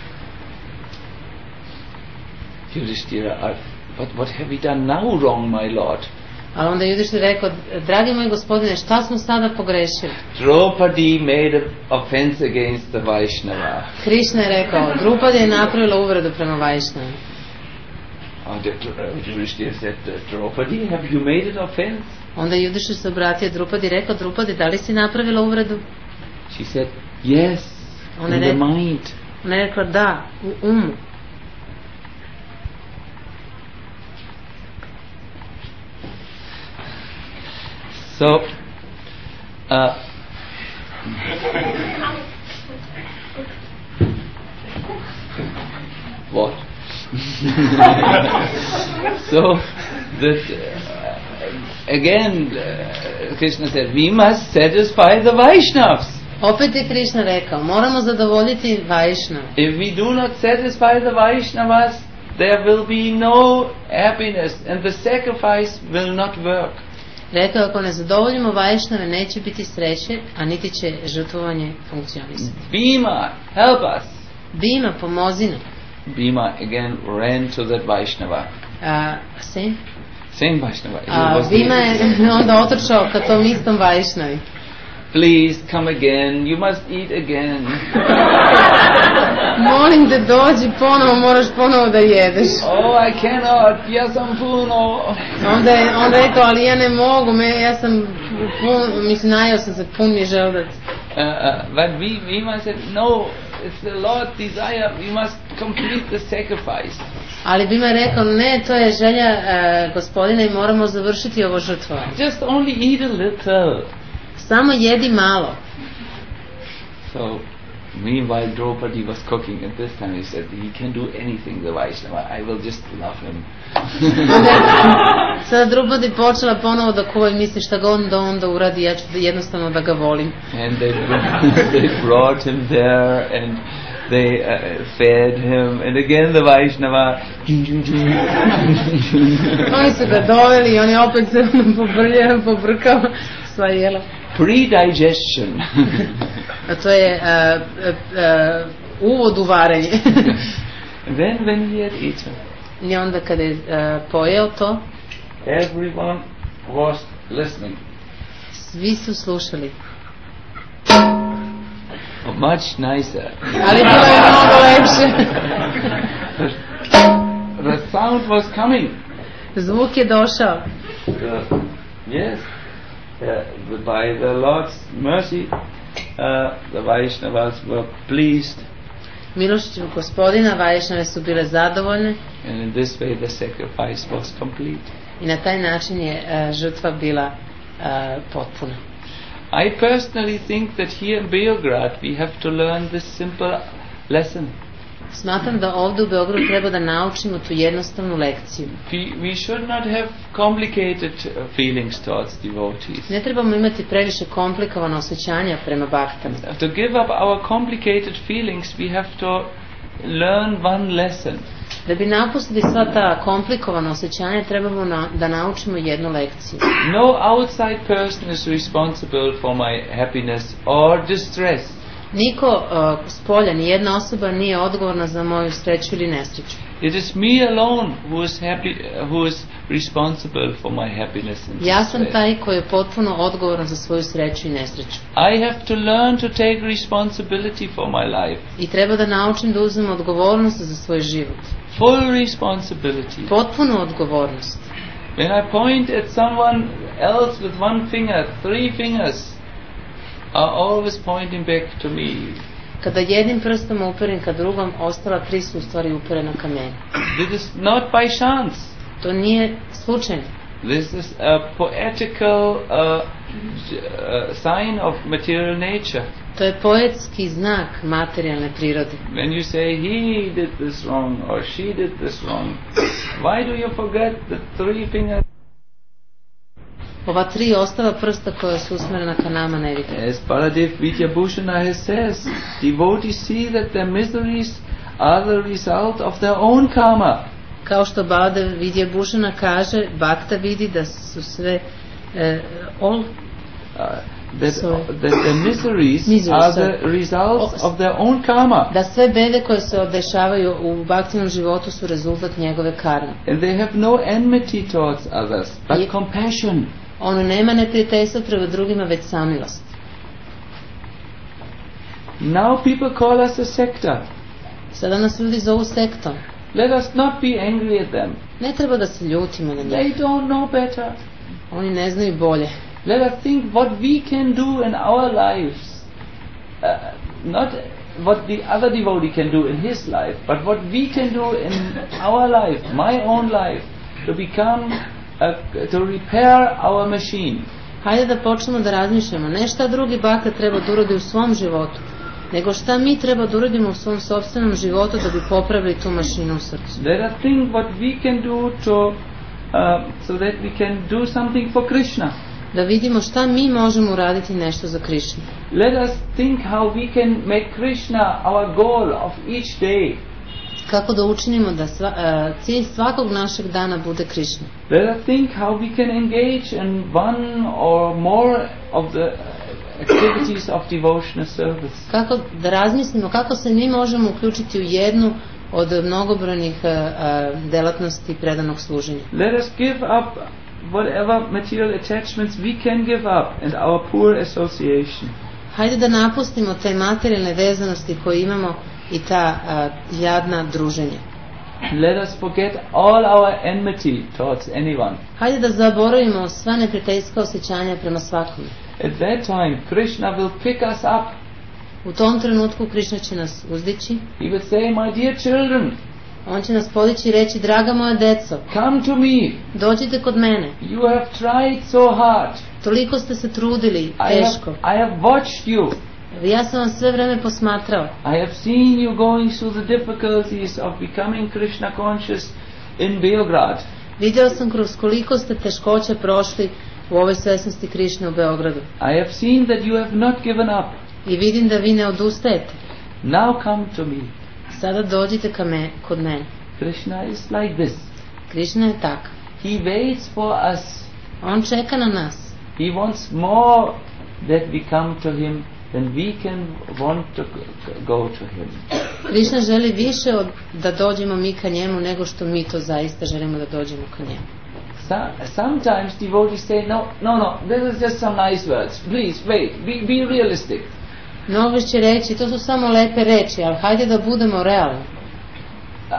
A: Yudhishthira, but what have we done now wrong, my lord?
B: A onda Yudhishthira rekao, dragi moj gospodine, šta smo sada pogrešili?
A: Draupadi made an offense against the Vaishnava.
B: Krishna je rekao, Draupadi je napravila uvredu prema Vaishnavi.
A: Oh, Yudhishthira said, Draupadi, have you made an offense?
B: Onda Yudhishthira se obratio Draupadi i rekao, Draupadi, da li si napravila uvredu?
A: She said, yes, in the mind.
B: Ona je rekla, da, u umu.
A: So, uh, what? So, that uh, again, uh, Krishna said, we must satisfy the Vaishnavas.
B: Opet je Krishna rekao, moramo zadovoljiti Vaishnava.
A: If we do not satisfy the Vaishnavas, there will be no happiness and the sacrifice will not work.
B: Rekao, ako ne zadovoljimo Vaishnave, neće biti sreće, a niti će žrtvovanje funkcionisati.
A: Bhima, help us.
B: Bhima, pomozi nam.
A: Bhima again ran to that Vaishnava.
B: A, same?
A: Same Vaishnava.
B: A, Bhima je onda otrčao ka tom istom Vaishnavi.
A: Please come again, you must eat again.
B: Molim te, dođi ponovo, moraš ponovo da jedeš.
A: Oh, I cannot, ja sam puno.
B: Onda je on rekao, ali ja ne mogu, me, ja sam pun, mislim, najao sam se, pun mi je želudac.
A: Uh, uh, but we, we must say, no, it's the Lord's desire, we must complete the sacrifice.
B: Ali Bhima je rekao, ne, to je želja uh, gospodina i moramo završiti ovo žrtvovanje.
A: Just only eat a little.
B: Samo jedi malo.
A: So, meanwhile Draupadi was cooking, and this time he said, he can do anything, the Vaishnava, I will just love him.
B: Sada Draupadi počela ponovo da kuva i misli šta ga on da onda uradi, ja ću jednostavno da ga volim.
A: And they, they brought him there and they uh, fed him, and again the Vaishnava.
B: Oni su ga doveli i on je opet se pobrljao, pobrkao sva jela.
A: Pre-digestion.
B: A to je uh, uh, uvod u varenje.
A: Then when he had eaten,
B: i onda kada je uh, pojeo to,
A: everyone was listening.
B: Svi su slušali.
A: Much nicer.
B: Ali bilo je mnogo lepše.
A: The sound was coming.
B: Zvuk je došao.
A: The, yes. Uh, by the Lord's mercy, uh, the Vaishnavas were pleased.
B: Milošću gospodina, Vaishnave su bile zadovoljne.
A: And in this way the sacrifice was complete.
B: I na taj način je uh, žrtva bila uh, potpuna.
A: I personally think that here in Beograd we have to learn this simple lesson.
B: Smatram da ovdje u Beogradu treba da naučimo tu jednostavnu lekciju.
A: We, we should not have complicated feelings towards devotees.
B: Ne trebamo imati previše komplikovana osjećanja prema baktama.
A: To give up our complicated feelings, we have to learn one lesson.
B: Da bi napustili sva ta komplikovana osjećanja, trebamo na, da naučimo jednu lekciju.
A: No outside person is responsible for my happiness or distress.
B: Niko uh, s polja, ni jedna osoba nije odgovorna za moju sreću ili nesreću.
A: It is me alone who is happy, uh, who is responsible for my happiness and
B: Ja sam
A: distress.
B: taj koji je potpuno odgovoran za svoju sreću i nesreću.
A: I have to learn to take responsibility for my life.
B: I treba da naučim da uzmem odgovornost za svoj život.
A: Full responsibility.
B: Potpunu odgovornost.
A: When I point at someone else with one finger, three fingers are always pointing back to me.
B: Kada jednim prstom uperim ka drugom, ostala tri su u stvari uperena ka meni.
A: This is not by chance.
B: To nije slučajno.
A: This is a poetical uh, uh, sign of material nature.
B: To je poetski znak materijalne prirode.
A: When you say he did this wrong or she did this wrong, why do you forget the three fingers?
B: Ova tri ostala prsta koja su usmjerena ka nama ne vidi.
A: As Baladev Vidyabhushana has says, devotees see that their miseries are the result of their own karma.
B: Kao što Baladev Vidyabhushana kaže, Bhakta vidi da su sve uh, all
A: Uh, that,
B: Sorry.
A: that the miseries,
B: Miseries,
A: are
B: sorry.
A: the results
B: Oh,
A: of their own karma.
B: da sve bede koje se dešavaju u Bhaktinom životu su rezultat njegove karme.
A: And they have no enmity towards others, but
B: Ye-
A: compassion.
B: Ono nema neprijateljstva prema drugima, već samilost.
A: Now people call us a sector.
B: Sada nas ljudi zovu sektom.
A: Let us not be angry at them.
B: Ne treba da se ljutimo na njih.
A: They don't know better.
B: Oni ne znaju bolje.
A: Let us think what we can do in our lives. Uh, not what the other devotee can do in his life, but what we can do in our life, my own life, to become, a, to repair our machine.
B: Hajde da počnemo da razmišljamo. Ne šta drugi Bhakta treba da uradi u svom životu, nego šta mi treba da uradimo u svom sopstvenom životu da bi popravili tu mašinu u srcu.
A: Let us think what we can do to, uh, so that we can do something for Krishna.
B: Da vidimo šta mi možemo uraditi nešto za Krišnu.
A: Let us think how we can make Krishna our goal of each day.
B: Kako da učinimo da sva, uh, cilj svakog našeg dana bude Krišna.
A: Let us think how we can engage in one or more of the activities of devotional service.
B: Kako da razmislimo kako se mi možemo uključiti u jednu od mnogobrojnih uh, uh, delatnosti predanog služenja.
A: Let us give up whatever material attachments we can give up and our poor association.
B: Hajde da napustimo te materijalne vezanosti koje imamo i ta uh, jadna druženja.
A: Let us forget all our enmity towards anyone.
B: Hajde da zaboravimo sva neprijateljska osjećanja prema svakome.
A: At that time, Krishna will pick us up.
B: U tom trenutku Krišna će nas uzdići.
A: He will say, my dear children,
B: On će nas podići i reći, draga moja deco,
A: come to me.
B: dođite kod mene.
A: You have tried so hard.
B: Toliko ste se trudili,
A: I
B: teško.
A: have, I have watched you.
B: Ja sam vas sve vreme posmatrao.
A: I have seen you going through the difficulties of becoming Krishna conscious in Belgrade.
B: Video sam kroz koliko ste teškoća prošli u ovoj svesnosti Krišne u Beogradu.
A: I have seen that you have not given up.
B: I vidim da vi ne odustajete.
A: Now come to me.
B: Sada dođite ka me, kod mene.
A: Krishna is like this.
B: Krišna je takav.
A: He waits for us.
B: On čeka na nas.
A: He wants more that we come to him than we can want to go to him.
B: Krišna želi više od da dođemo mi ka njemu nego što mi to zaista želimo da dođemo ka njemu.
A: So, sometimes devotees say, no, no, no, this is just some nice words. Please, wait, be, be realistic.
B: Mnogo će reći, to su samo lepe reči, ali hajde da budemo realni.
A: Uh,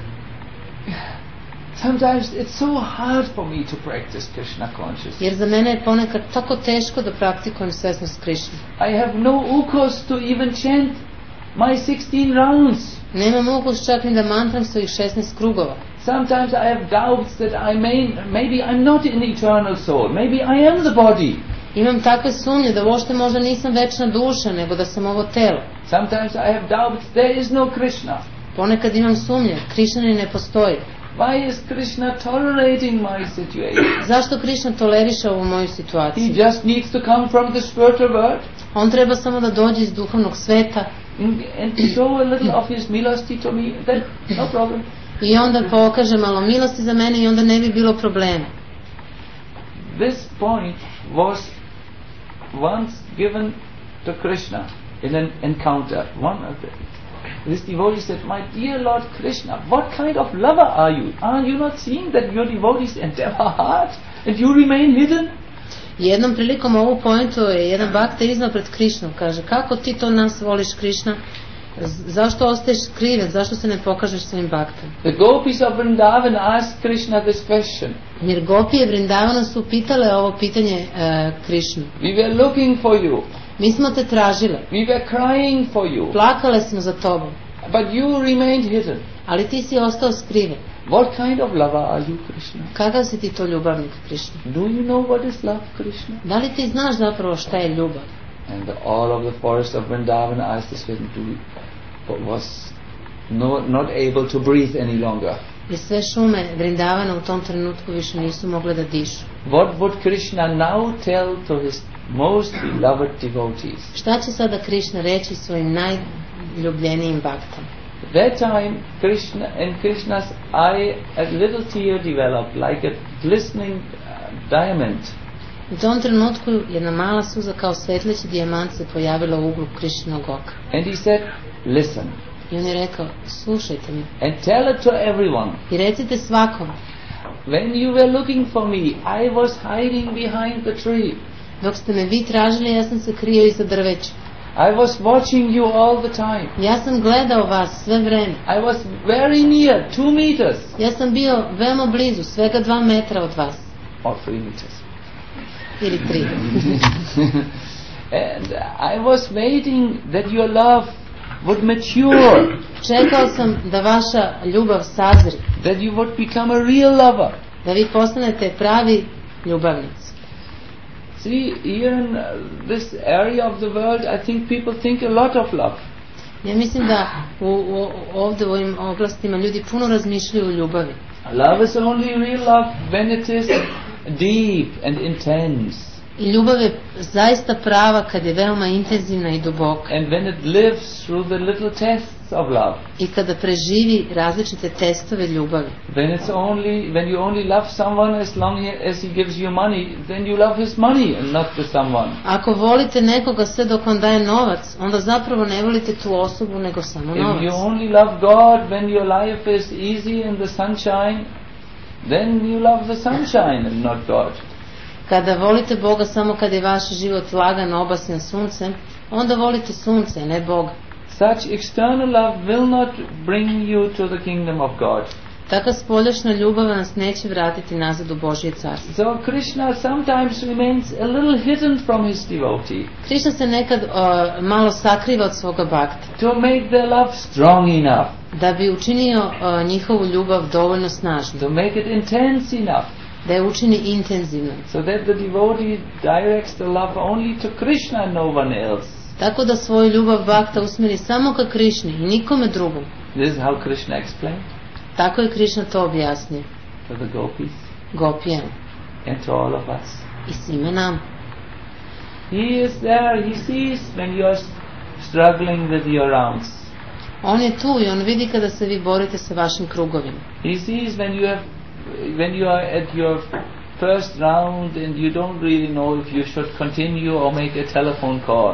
A: sometimes it's so hard for me to practice Krishna consciousness.
B: Jer za mene je ponekad tako teško da praktikujem svesnost Krišne.
A: I have no ukos to even chant my sixteen rounds.
B: Nemam ukus čak ni da mantram svojih šesnaest krugova.
A: Sometimes I have doubts that I may, maybe I'm not an eternal soul. Maybe I am the body.
B: Imam takve sumnje da uopšte možda nisam večna duša, nego da sam ovo telo.
A: Sometimes I have doubts there is no Krishna.
B: Ponekad imam sumnje, Krišna ni ne postoji.
A: Why is Krishna tolerating my situation?
B: Zašto Krišna toleriše ovu moju
A: He
B: situaciju?
A: just needs to come from the spiritual world
B: On treba samo da dođe iz duhovnog sveta
A: and, and show a little of his milosti to me. Then no problem.
B: i onda pokaže malo milosti za mene i onda ne bi bilo problema.
A: This point was once given to Krishna in an encounter. One of the, this devotee said, my dear Lord Krishna, what kind of lover are you? Are you not seeing that your devotees enter our heart and you remain hidden?
B: Jednom prilikom ovu pointu je jedan bhakta iznao pred Krišnom. Kaže, kako ti to nas voliš Krišna? Z- Zašto ostaješ skriven? Zašto se ne pokažeš svojim bhaktom?
A: The gopis of Vrindavan asked Krishna this question.
B: Jer gopije Vrindavana su pitale ovo pitanje uh, Krišnu.
A: We were looking for you.
B: Mi smo te tražile,
A: We were crying for you.
B: plakale smo za tobom,
A: But you remained hidden.
B: ali ti si ostao skriven.
A: What kind of lover are you, Krishna?
B: Kakav si ti to ljubavnik, Krishna?
A: Do you know what is love, Krishna?
B: Da li ti znaš zapravo šta je ljubav?
A: And the, all of the forest of Vrindavan, as this was no, not able to breathe any longer.
B: I sve šume Vrindavana u tom trenutku više nisu mogle da dišu.
A: What would Krishna now tell to his most beloved devotees?
B: Šta će sada Krishna reći svojim najljubljenijim baktama?
A: That time, Krishna, in Krishna's eye, a little tear developed, like a glistening uh, diamond.
B: U tom trenutku jedna mala suza kao svetleći dijamant se pojavila u uglu Krishnog oka.
A: And he said, listen.
B: I on je rekao, slušajte mi.
A: And tell it to everyone.
B: I recite svakom.
A: When you were looking for me, I was hiding behind the tree.
B: Dok ste me vi tražili, ja sam se krio iza drveća.
A: I was watching you all the time.
B: Ja sam gledao vas sve vreme.
A: I was very near, two meters.
B: Ja sam bio veoma blizu, svega dva metra od vas.
A: Or three meters.
B: Ili tri.
A: And I was waiting that your love would mature.
B: Čekao sam da vaša ljubav sazri.
A: That you would become a real lover.
B: Da vi postanete pravi ljubavnici.
A: See, here in this area of the world, I think people think a lot of love.
B: Ja mislim da u, u, ovdje u ovim oblastima ljudi puno razmišljaju o ljubavi.
A: Love is only real love when it is deep and intense.
B: I ljubav je zaista prava kad je veoma intenzivna i duboka.
A: And when it lives through the little tests of love.
B: I kada preživi različite testove ljubavi.
A: When it's only when you only love someone as long as he gives you money, then you love his money and not the someone.
B: Ako volite nekoga sve dok on daje novac, onda zapravo ne volite tu osobu nego samo novac.
A: If you only love God when your life is easy in the sunshine, then you love the sunshine and not God.
B: Kada volite Boga samo kad je vaš život lagan, obasjan suncem, onda volite sunce, ne Boga.
A: Such external love will not bring you to the kingdom of God.
B: Taka spoljašnja ljubav nas neće vratiti nazad u Božje carstvo.
A: So Krishna sometimes remains a little hidden from his devotee.
B: Krishna se nekad uh, malo sakriva od svoga bhakta.
A: To make their love strong enough.
B: Da bi učinio uh, njihovu ljubav dovoljno snažnu.
A: To make it intense enough.
B: Da je učini intenzivno.
A: So that the devotee directs the love only to Krishna and no one else.
B: Tako da svoju ljubav bhakta usmjeri samo ka Krišni i nikome drugom.
A: This is how Krishna explained.
B: Tako je Krishna to objasnio.
A: To the gopis.
B: Gopijama.
A: And to all of us.
B: I svima nam.
A: He is there. He sees when you are struggling with your rounds.
B: On je tu i on vidi kada se vi borite sa vašim krugovima.
A: He sees when you have when you are at your first round and you don't really know if you should continue or make a telephone call.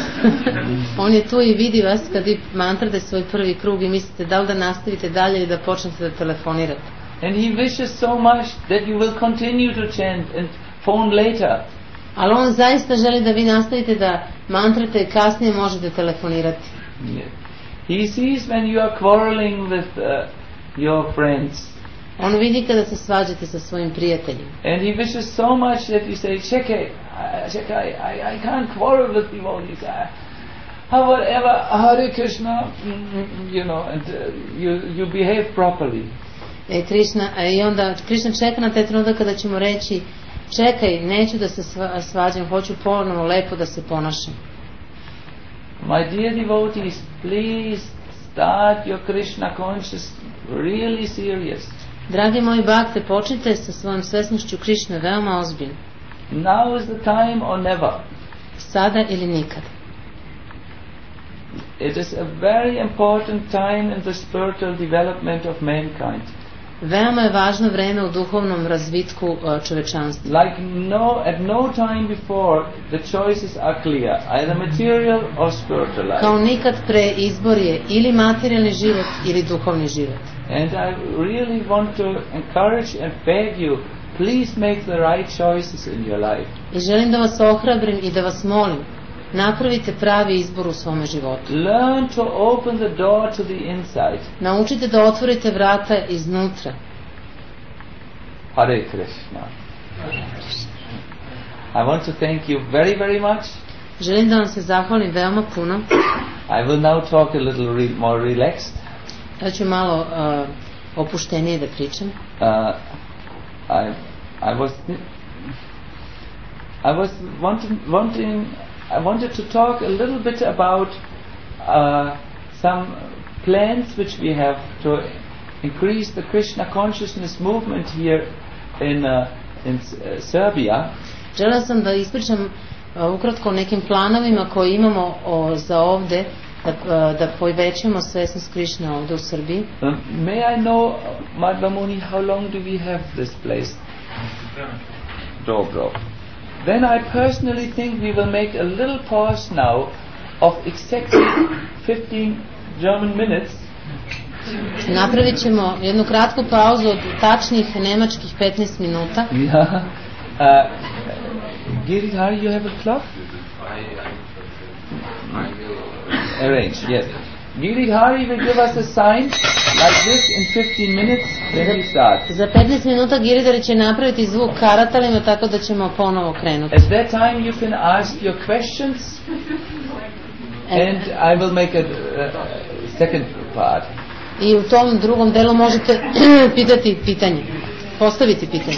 B: On je tu i vidi vas kad vi mantrate svoj prvi krug i mislite da li da nastavite dalje ili da počnete da telefonirate.
A: And he wishes so much that you will continue to chant and phone later.
B: Ali on zaista želi da vi nastavite da mantrate i kasnije možete telefonirati.
A: Yeah. He sees when you are quarreling with uh, your friends.
B: On vidi kada se svađate sa svojim prijateljima.
A: And he wishes so much that you say, Sheke, Sheke, I, I can't quarrel with devotees. However, Hare Krishna, you know, and uh, you, you behave properly.
B: E, Krishna, I onda Krishna čeka na taj trenutak kada ćemo reći, čekaj, neću da se svađam, hoću ponovno lepo da se ponašam.
A: My dear devotees, please start your Krishna consciousness really serious.
B: Dragi moji bhakte, počnite sa svojom svesnošću Krišne veoma ozbiljno.
A: Now is the time or never.
B: Sada ili nikad.
A: It is a very important time in the spiritual development of mankind.
B: Veoma je važno vreme u duhovnom razvitku čovečanstva.
A: Like no, at no time before the choices are clear, either material or spiritual life.
B: Kao nikad pre izbor je ili materijalni život ili duhovni život.
A: And I really want to encourage and beg you, please make the right choices in your life.
B: I želim da vas ohrabrim i da vas molim, napravite pravi izbor u svome životu.
A: Learn to open the door to the inside.
B: Naučite da otvorite vrata iznutra.
A: Hare Krishna. I want to thank you very, very much.
B: Želim da vam se zahvalim veoma puno.
A: I will now talk a little re- more relaxed.
B: Ja ću malo uh, opuštenije da pričam.
A: Uh, I, I was, I was wanting, wanting, I wanted to talk a little bit about uh, some plans which we have to increase the Krishna consciousness movement here in uh, in uh, Serbia.
B: Želeo sam da ispričam uh, ukratko o nekim planovima koje imamo o, za ovde da, uh, da povećamo svesnost Krishna ovde u Srbiji.
A: Um, may I know, Madhva Muni, how long do we have this place? Dobro. Then I personally think we will make a little pause now of exactly fifteen German minutes.
B: Napravit ćemo jednu kratku pauzu od tačnih nemačkih petnaest minuta.
A: Yeah. Uh, Giridhari, you have a clock? Arrange, yes. Giridhari will give us a sign like this in fifteen minutes, then we start.
B: Za petnaest minuta Giridhari će napraviti zvuk karatalima tako da ćemo ponovo krenuti.
A: At that time you can ask your questions and I will make a uh, second part.
B: I u tom drugom delu možete pitati pitanje, postaviti pitanje.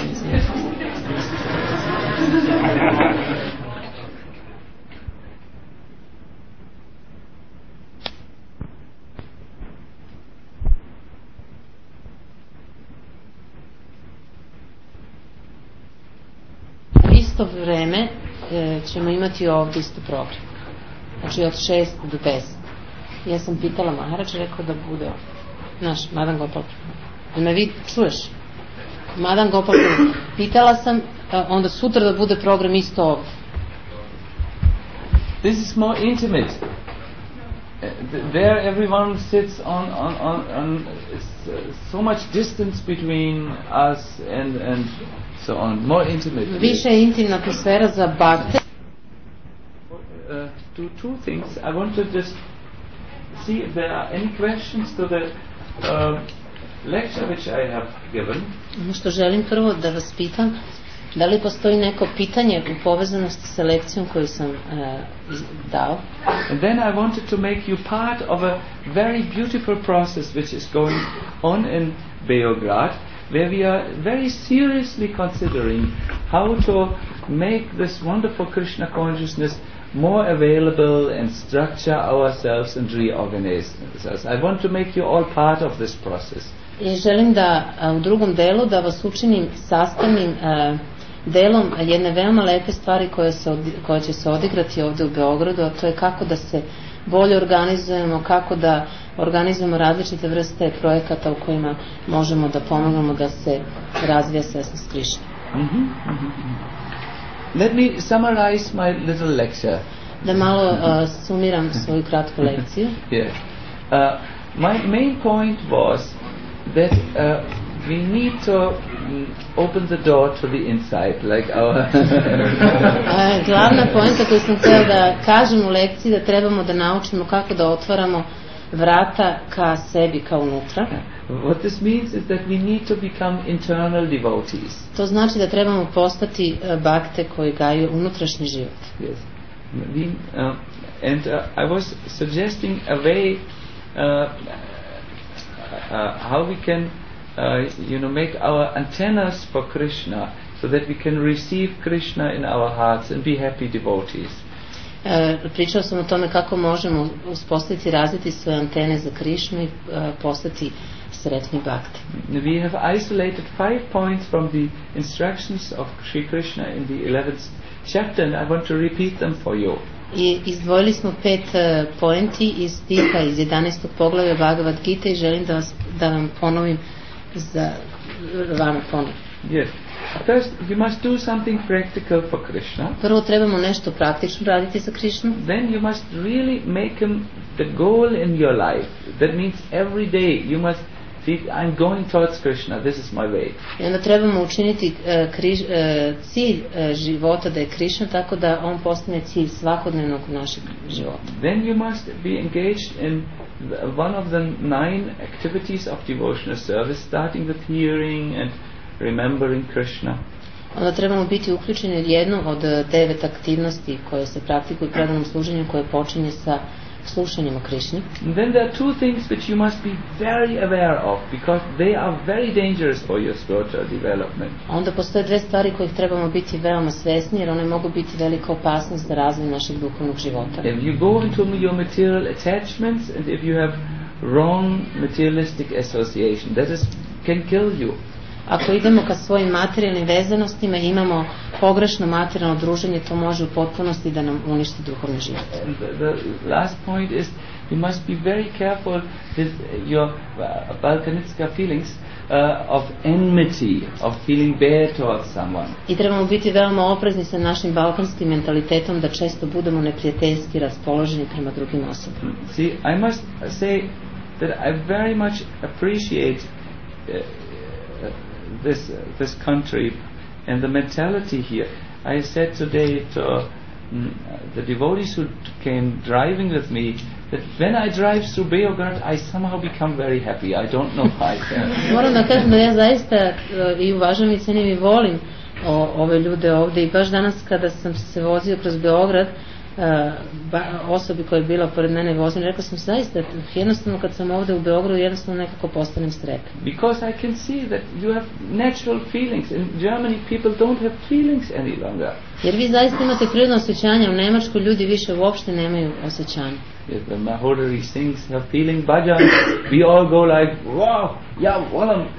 B: U isto vreme e, ćemo imati ovdje isto program. Znači od šest do deset. Ja sam pitala Maharač, rekao da bude ovdje. Naš, Madan Gopal. Me vi čuješ? Madan Gopal. Pitala sam, onda sutra da bude program isto ovdje.
A: This is more intimate. There everyone sits on, on, on, on it's, uh, so much distance between us and, and so on. More intimate.
B: Više je intimna atmosfera za bhakte.
A: Uh, to two things. I want to just see if there are any questions to the uh, lecture which I have given.
B: Ono što želim prvo da vas pitam, da li postoji neko pitanje u povezanosti sa lekcijom koju sam uh, dao?
A: And then I wanted to make you part of a very beautiful process which is going on in Beograd, where we are very seriously considering how to make this wonderful Krishna consciousness more available and structure ourselves and reorganize ourselves. I want to make you all part of this process.
B: I želim da a, u drugom delu da vas učinim sastavnim a, delom jedne veoma lepe stvari koje, se od, koje će se odigrati ovdje u Beogradu, a to je kako da se bolje organizujemo, kako da organizujemo različite vrste projekata u kojima možemo da pomognemo da se razvija svesnost Krishna.
A: Mm-hmm, mm-hmm. Let me summarize my little lecture.
B: Da malo uh, sumiram svoju kratku lekciju.
A: Yeah. Uh, my main point was that uh, we need to um, open the door to the inside, like our.
B: uh, glavna poenta koju sam htjela da kažem u lekciji da trebamo da naučimo kako da otvaramo vrata ka sebi, ka unutra.
A: What this means is that we need to become internal devotees.
B: To znači da trebamo postati uh, bhakte koji gaju unutrašnji život.
A: Yes. We, uh, and uh, I was suggesting a way uh, uh, how we can uh, you know make our antennas for Krishna so that we can receive Krishna in our hearts and be happy devotees.
B: Uh, pričao sam o tome kako možemo uspostaviti, razviti svoje antene za Krishnu i uh, postati sretni bhakti.
A: We have isolated five points from the instructions of Sri Krishna in the eleventh chapter and I want to repeat them for you.
B: I izdvojili smo pet uh, pointi iz stiha iz jedanaestog poglavlja Bhagavad Gita i želim da, vas, da vam ponovim za vama ponovim.
A: Yes. First, you must do something practical for Krishna.
B: Prvo trebamo nešto praktično raditi za Krishnu.
A: Then you must really make him the goal in your life. That means every day you must see, I'm going towards Krishna, this is my way.
B: I onda trebamo učiniti uh, križ, uh, cilj uh, života da je Krishna, tako da on postane cilj svakodnevnog našeg života.
A: Then you must be engaged in the, one of the nine activities of devotional service, starting with hearing and remembering Krishna.
B: Onda trebamo biti uključeni u jednu od devet aktivnosti koje se praktikuju u predanom služenju, koje počinje sa slušanjem o Krišni.
A: And then there are two things which you must be very aware of, because they are very dangerous for your spiritual development.
B: Onda postoje dve stvari kojih trebamo biti veoma svesni, jer one mogu biti velika opasnost za razvoj našeg duhovnog života.
A: If you go into your material attachments, and if you have wrong materialistic association, that is can kill you.
B: Ako idemo ka svojim materijalnim vezanostima i imamo pogrešno materijalno druženje, to može u potpunosti da nam uništi duhovni život.
A: And the, the last point is, you must be very careful with your uh, Balkanitska feelings uh, of enmity, of feeling bad towards someone.
B: I trebamo biti veoma oprezni sa našim balkanskim mentalitetom da često budemo neprijateljski raspoloženi prema drugim osobama.
A: See, I must say that I very much appreciate uh, this uh, this country and the mentality here. I said today to um, the devotees who came driving with me that when I drive through Beograd, I somehow become very happy. I don't know why.
B: Moram da kažem da ja zaista uh, i uvažam i cenim i volim o, ove ljude ovdje, i baš danas kada sam se vozio kroz Beograd, Uh, ba, osobi koja je bila pored mene vozim, rekla sam zaista, jednostavno kad sam ovdje u Beogradu, jednostavno nekako postanem sretan.
A: Because I can see that you have natural feelings. In Germany people don't have feelings any longer.
B: Jer vi zaista imate prirodno osjećanje, u Nemačkoj ljudi više uopšte nemaju osjećanja.
A: If the Mahodari sings her feeling bhajan, we all go like, wow, yeah, volam, uh,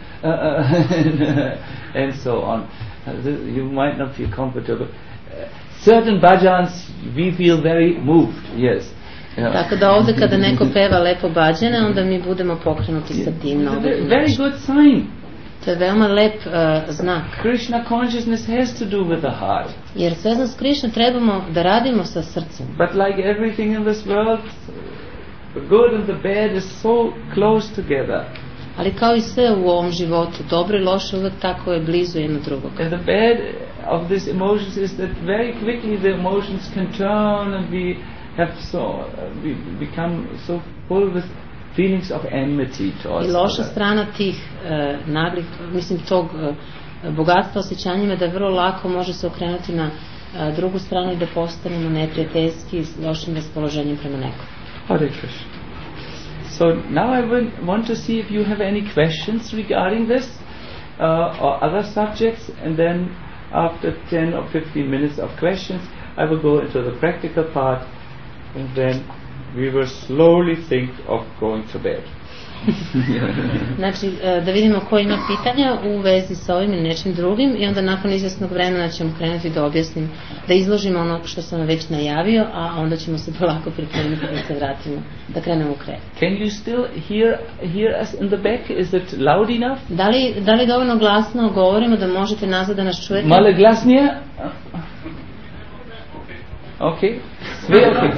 A: uh, and so on. Uh, this, you might not feel comfortable. Uh, certain bhajans we feel very moved, yes. Yeah.
B: Tako da ovdje kada neko peva lepo bhađane, onda mi budemo pokrenuti sa tim na ovaj način.
A: Very good sign.
B: To je veoma lep uh, znak.
A: Krishna consciousness has to do with the heart.
B: Jer svesnost Krišne trebamo da radimo sa srcem.
A: But like everything in this world, the good and the bad is so close together.
B: Ali kao i sve u ovom životu, dobro i loše uvek tako je blizu jedno drugog.
A: And the bad of these emotions is that very quickly the emotions can turn and we have so uh, we become so full with feelings of enmity towards.
B: I loša strana tih uh, naglih, mislim tog uh, bogatstva osjećanjima, da vrlo lako može se okrenuti na uh, drugu stranu i da postanemo neprijateljski s lošim raspoloženjem prema nekom.
A: Hare Krishna. So now I will want to see if you have any questions regarding this uh, or other subjects, and then after ten or fifteen minutes of questions I will go into the practical part, and then we will slowly think of going to bed.
B: Znači, da vidimo ko ima pitanja u vezi sa ovim ili nečim drugim, i onda nakon izvjesnog vremena ćemo krenuti da objasnim, da izložimo ono što sam već najavio, a onda ćemo se polako pripremiti da se vratimo, da krenemo u krevet.
A: Can you still hear hear us in the back? Is it loud enough?
B: Da li, da li dovoljno glasno govorimo da možete nazad da nas čujete?
A: Malo glasnije? Okay. Sve okay.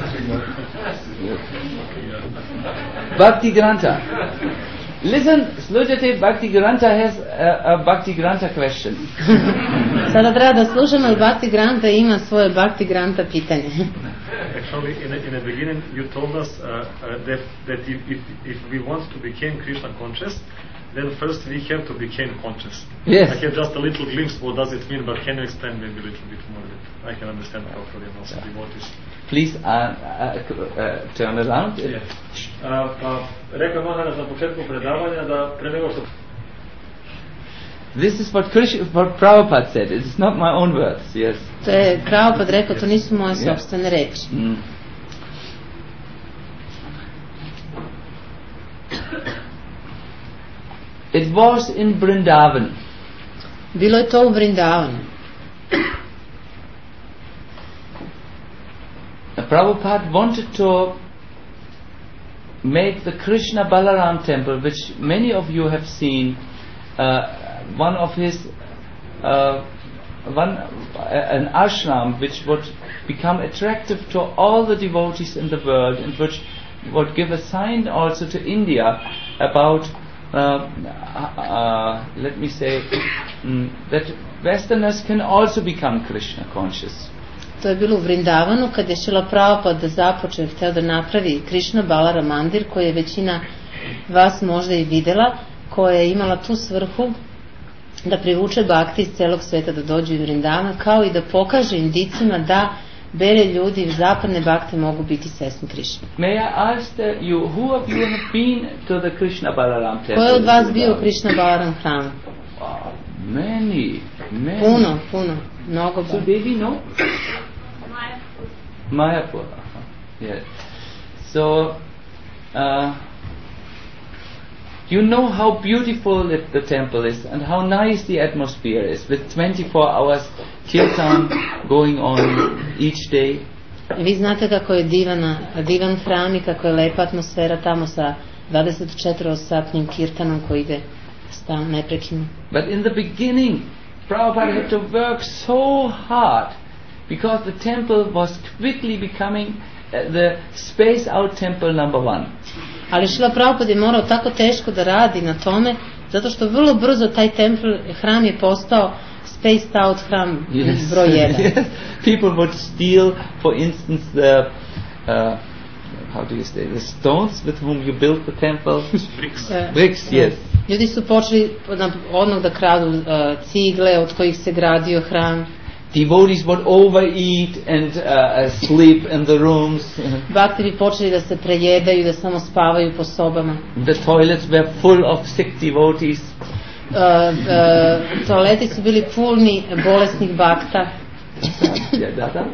A: Bhakti Granta. Listen, slušajte, Bhakti Granta has a, a Bhakti Granta question.
B: Sada treba da slušamo, ali Bhakti Granta ima svoje Bhakti Granta pitanje.
C: Actually, in the, in the beginning, you told us uh, uh, that, that if, if, if we want to become Krishna conscious, then first we have to become conscious.
A: Yes.
C: I have just a little glimpse what does it mean, but can you explain maybe a little bit more that I can understand properly and also devotees.
A: Please uh, uh, uh, turn around.
C: Yeah. Uh, uh, rekao Maharaj na početku predavanja da pre nego što...
A: This is what Krishna, what Prabhupada said. It's not my own words. Yes.
B: To je Prabhupada rekao, to nisu moje sopstvene reči.
A: Mm. It was in Vrindavan.
B: Bilo je to u Vrindavanu.
A: Prabhupada wanted to make the Krishna Balaram temple, which many of you have seen, uh, one of his uh, one uh, an ashram which would become attractive to all the devotees in the world, and which would give a sign also to India about uh, uh, let me say um, that Westerners can also become Krishna conscious.
B: To je bilo u Vrindavanu kad je Šrila Prabhupada započeo, hteo da napravi Krishna Balara mandir, koji je većina vas možda i videla, koja je imala tu svrhu da privuče bhakti iz celog sveta da dođu u Vrindavan, kao i da pokaže Indicima da bere ljudi zapadne bakte mogu biti sesni Krišne.
A: May I ask that you, who of you have been to the Krishna Balaram temple?
B: Ko je od vas bio u Krišna Balaram hramu?
A: Wow, many, many.
B: Puno, puno, mnogo.
A: So baby, no? Mayapur. Uh-huh. Yes. So, uh, you know how beautiful it, the temple is and how nice the atmosphere is with twenty-four hours kirtan going on each day.
B: Vi znate kako je divana, divan hram i kako je lepa atmosfera tamo sa dvadeset četiri satnim kirtanom koji ide stalno neprekidno.
A: But in the beginning, Prabhupada had to work so hard because the temple was quickly becoming uh, the space out temple number one.
B: Ali Šrila Prabhupada je morao tako teško da radi na tome, zato što vrlo brzo taj templ, hram je postao spaced out hram
A: Yes.
B: broj jedan.
A: Yes. People would steal, for instance, the uh, how do you say the stones with whom you built the temple.
C: Bricks.
B: E,
A: Bricks, yes.
B: Ljudi su počeli na- odmah da kradu uh, cigle od kojih se gradio hram.
A: Devotees would overeat and uh, sleep in the rooms.
B: Bakti bi počeli da se prejedaju, da samo spavaju po sobama.
A: The toilets were full of sick devotees.
B: Uh, uh, toaleti su bili puni bolesnih bakta.
A: Yeah, that, that.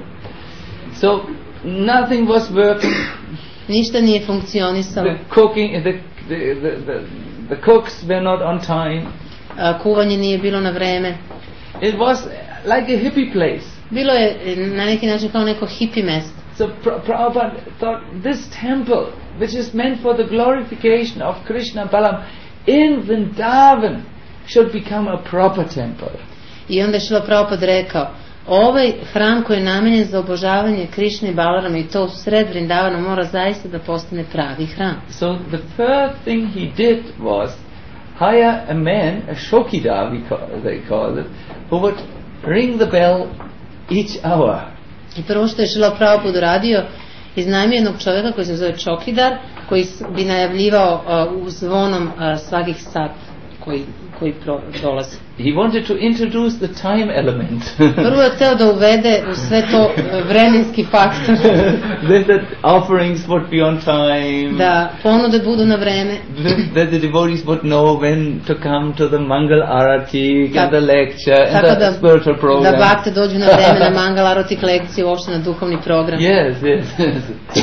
A: So nothing was working.
B: Ništa nije funkcionisalo.
A: The cooking, the the, the the the cooks were not on time.
B: Uh, kuvanje nije bilo na vreme.
A: It was like a hippie place.
B: Bilo je e, na neki način kao neko hippie mesto.
A: So Pra- Prabhupada thought this temple, which is meant for the glorification of Krishna Balam in Vrindavan, should become a proper temple.
B: I onda je Šrila Prabhupada rekao, ovaj hram koji je namenjen za obožavanje Krišne i Balarama i to u sred Vrindavana mora zaista da postane pravi hram.
A: So the first thing he did was hire a man, a shokidar, we call, they call it, who would ring the bell each hour.
B: I prvo što je Šrila Prabhupada uradio, iznajmio jednog čovjeka koji se zove Čokidar, koji s- bi najavljivao uh, u zvonom uh, svakih sat koji, koji pro, dolazi.
A: He wanted to introduce the time element.
B: Prvo je hteo da uvede u sve to uh, vremenski faktor,
A: that the offerings would be on time.
B: da ponude budu na vreme,
A: That the devotees would know when to come to the Mangal Arati
B: Tak-
A: and the lecture and
B: tako
A: the
B: da,
A: spiritual program.
B: da bakte dođu na vreme na Mangal Arotik lekcije, uopšte na duhovni program.
A: Yes, yes, yes.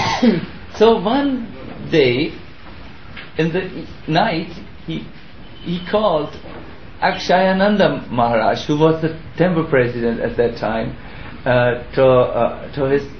A: So one day, in the night, he he called Akshayananda Maharaj, who was the temple president at that time, uh, to uh, to his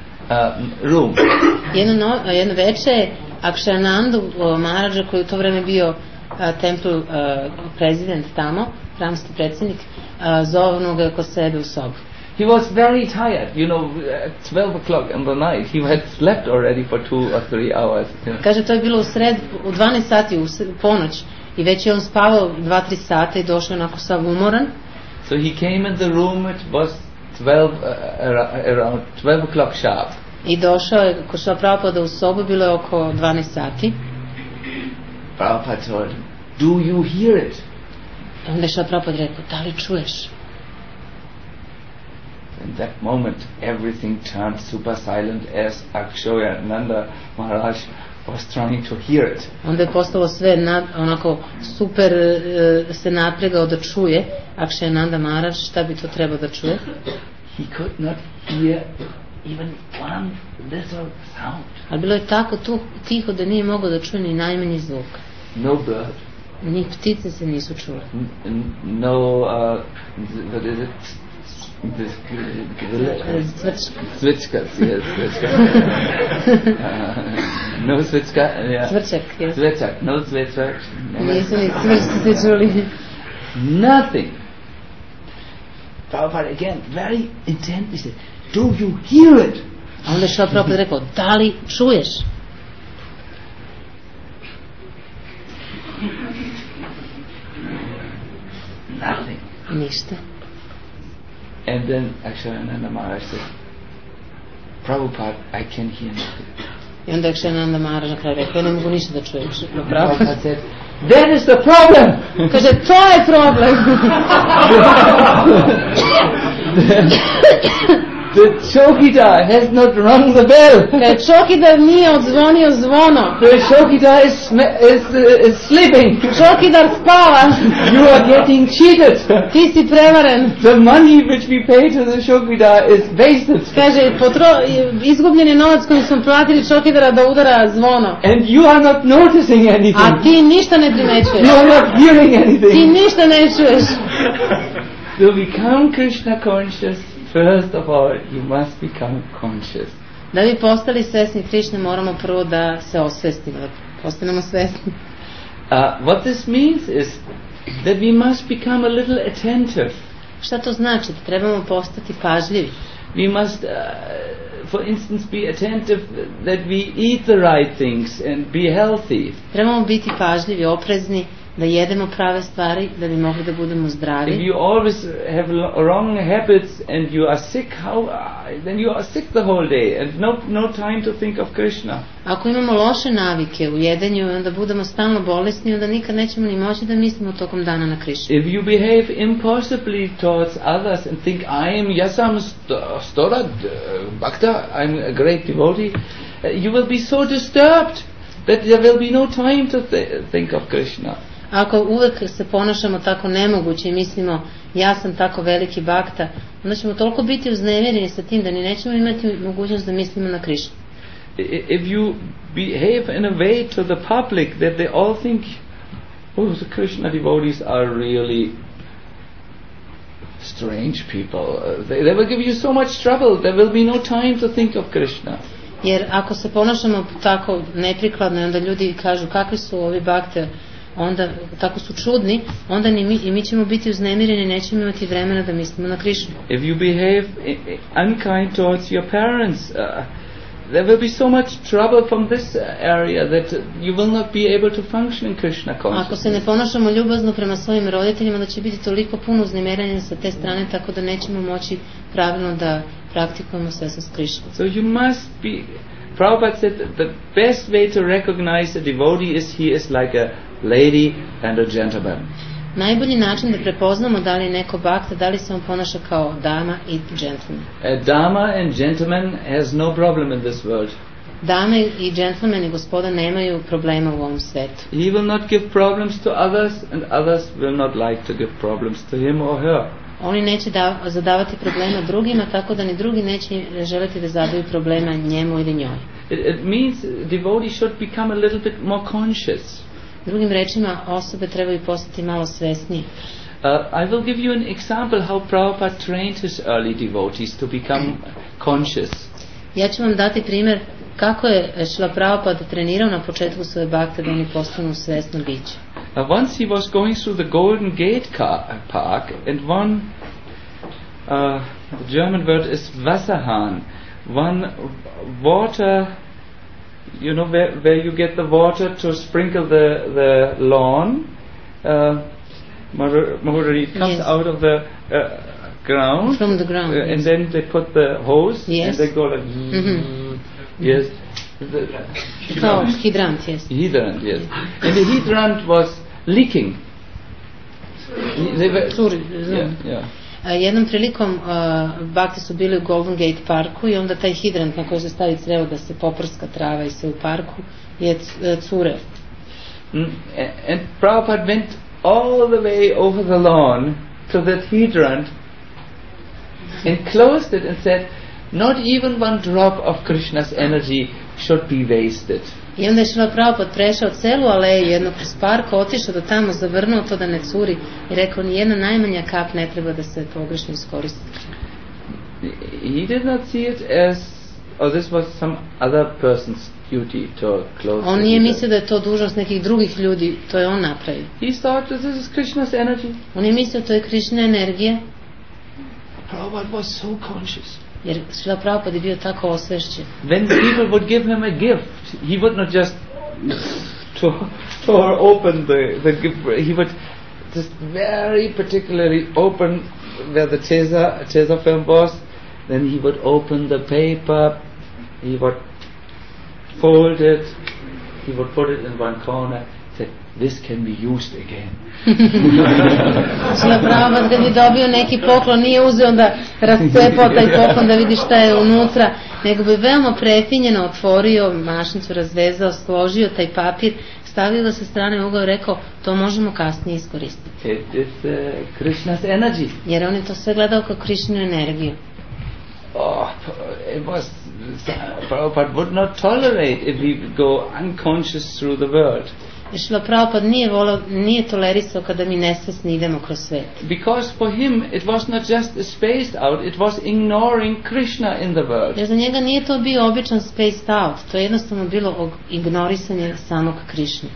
A: uh, room.
B: Jedno, no, jedno veče je Akšanandu uh, Maharađa, koji je u to vreme bio uh, temple uh, prezident tamo, hramski predsjednik, uh, zovno ga ko sebe u sobu.
A: He was very tired, you know, at twelve o'clock in the night. He had slept already for two or three hours. You know.
B: Kaže, to je bilo u sred, u dvanaest sati, u, s- u ponoć, i već je on spavao dva tri sata i došao onako sav umoran.
A: So he came in the room, it was twelve, uh, ar- around twelve o'clock sharp.
B: I došao je, ko što Prabhupada u sobu, bilo je oko dvanaest sati.
A: Prabhupada told him, do you hear it?
B: I onda je što Prabhupada rekao, da li čuješ?
A: In that moment, everything turned super silent as Akshayananda Maharaj was trying to hear it.
B: Onda je postalo sve na, onako super e, se napregao da čuje Akšananda Maharaj, šta bi to trebao da čuje.
A: He could not hear even one little sound.
B: Ali bilo je tako tu, tiho da nije mogao da čuje ni najmanji zvuk.
A: No bird,
B: Ni ptice se nisu čule.
A: n- n- no, uh, what is it? This,
B: Cvrčka.
A: Switchkas, yes, switchkas. uh, no switchka, yeah.
B: Cvrčak, jes.
A: Switchak, no switchak. No.
B: Nisu ni cvrčci se čuli.
A: Nothing. Prabhupada again, very intently said, do you hear it?
B: A onda je što Prabhupada rekao, da li čuješ?
A: Nothing.
B: Ništa.
A: And then Akshayananda Maharaj said, Prabhupada, I can hear nothing.
B: I onda je Akšananda Maharaj na kraju rekao, ja ne mogu ništa da čujem.
A: Prabhupada
B: Prabhupada
A: said, that is the problem.
B: kaže, to je problem.
A: the Chokidar has not rung the bell.
B: Kad Čokidar nije odzvonio zvono,
A: The Chokidar is, sm- is, uh, is sleeping.
B: Čokidar spava,
A: You are getting cheated.
B: ti si prevaren.
A: The money which we pay to the Chokidar is wasted.
B: Kaže, potro, izgubljen je novac kojim smo platili Čokidara da udara zvono.
A: And you are not noticing anything.
B: A ti ništa ne primećuješ.
A: You are not hearing
B: Ti
A: anything.
B: ništa ne čuješ.
A: To become Krishna conscious, first of all, you must become conscious.
B: Da bi postali svesni Krišne, moramo prvo da se osvestimo, da postanemo svesni.
A: Uh, what this means is that we must become a little attentive.
B: Šta to znači? Da trebamo postati pažljivi.
A: We must, uh, for instance, be attentive that we eat the right things and be healthy.
B: Trebamo biti pažljivi, oprezni, da jedemo prave stvari, da bi mogli da budemo
A: If
B: zdravi.
A: you always have lo- wrong habits and you are sick, how uh, then you are sick the whole day and no no time to think of Krishna.
B: Ako imamo loše navike u jedenju i onda budemo stalno bolesni, onda nikad nećemo ni moći da mislimo tokom dana na Krišnu.
A: If you behave impossibly towards others and think I am Yasam st- Storad uh, Bhakta, I'm a great devotee, uh, you will be so disturbed that there will be no time to th- think of Krishna.
B: Ako uvek se ponašamo tako nemoguće i mislimo ja sam tako veliki bakta, onda ćemo toliko biti uznemireni sa tim da ni nećemo imati mogućnost da mislimo na Krišnu.
A: I- If you behave in a way to the public that they all think, oh, the Krishna devotees are really strange people. Uh, they, they will give you so much trouble. There will be no time to think of Krishna.
B: Jer ako se ponašamo tako neprikladno i onda ljudi kažu kakvi su ovi bakte, onda tako su čudni, onda ni mi, i mi ćemo biti uznemireni i nećemo imati vremena da mislimo na Krišnu.
A: If you behave i- i- unkind towards your parents, uh, there will be so much trouble from this uh, area that uh, you will not be able to function in Krishna
B: Ako se
A: consciousness.
B: ne ponašamo ljubazno prema svojim roditeljima, da će biti toliko puno uznemirenja sa te strane, tako da nećemo moći pravilno da praktikujemo svesnost Krišne.
A: So you must be. Prabhupada said that the best way to recognize a devotee is he is like a lady and a gentleman.
B: Najbolji način da prepoznamo da li je neko bakta, da li se on ponaša kao dama i džentlmen.
A: A dama and gentleman has no problem in this world.
B: Dame i džentlmeni gospoda nemaju problema u ovom svetu.
A: He will not give problems to others, and others will not like to give problems to him or her.
B: Oni neće da, zadavati problema drugima, tako da ni drugi neće želiti da zadaju problema njemu ili njoj.
A: It, it means devotee should become a little bit more conscious.
B: Drugim rečima, osobe trebaju postati malo svesnije.
A: Uh, I will give you an example how Prabhupada trained his early devotees to become conscious.
B: Ja ću vam dati primjer kako je Šrila Prabhupada trenirao na početku svoje bakte da oni postanu svesno biće.
A: Uh, once he was going through the Golden Gate car, Park, and one, uh, the German word is Wasserhahn, one water, you know, where, where you get the water to sprinkle the, the lawn. Uh, Mahar- Mahurari comes
B: Yes.
A: out of the uh, ground,
B: From the ground,
A: uh, and
B: yes.
A: then they put the hose,
B: Yes.
A: and they go like,
B: Mhm.
A: yes, the
B: Kao hidrant, jes.
A: hydrant, yes, and the hydrant was leaking. They were,
B: Curi,
A: yeah,
B: znam.
A: yeah.
B: A, Jednom prilikom uh, bakte su bili u Golden Gate parku i onda taj hidrant na koji se stavi crevo da se poprska trava i sve u parku je c- uh, cureo.
A: Mm, a- and Prabhupada went all the way over the lawn to that hydrant and closed it and said, not even one drop of Krishna's energy should be wasted.
B: I onda je Šrila Prabhupada prešao celu aleju jednog kroz parka, otišao do tamo, zavrnuo to da ne curi i rekao ni jedna najmanja kap ne treba da se pogrešno iskoristi.
A: He did not see it as, oh, this was some other person's duty to close
B: On
A: the
B: nije
A: hydrant.
B: mislio da je to dužnost nekih drugih ljudi, to je on napravio.
A: He thought that this is Krishna's energy.
B: On je mislio to je Krišna energija,
A: Prabhupada was so conscious.
B: jer Šrila Prabhupada je bio tako osvešćen.
A: When people would give him a gift, he would not just to- tore open the, the gift. He would just very particularly open where the Chesa, Chesa film was. Then he would open the paper, he would fold it, he would put it in one corner, said, this can be used again.
B: Šila Prabhupada da bi dobio neki poklon, nije uzeo da rascepao taj poklon da vidi šta je unutra, nego bi veoma prefinjeno otvorio mašnicu, razvezao, složio taj papir, stavio ga sa strane ugao i rekao, to možemo kasnije iskoristiti.
A: It is uh, Krishna's energy.
B: Jer on je to sve gledao kao Krišninu energiju.
A: Oh, it was, Prabhupada would not tolerate if we go unconscious through the world.
B: Šila Prabhupada nije, volao, nije tolerisao kada mi nesvesni idemo kroz svet.
A: Because for him it was not just a spaced out, it was ignoring Krishna in the world.
B: Jer za njega nije to bio običan spaced out, to je jednostavno bilo ignorisanje samog Krišne.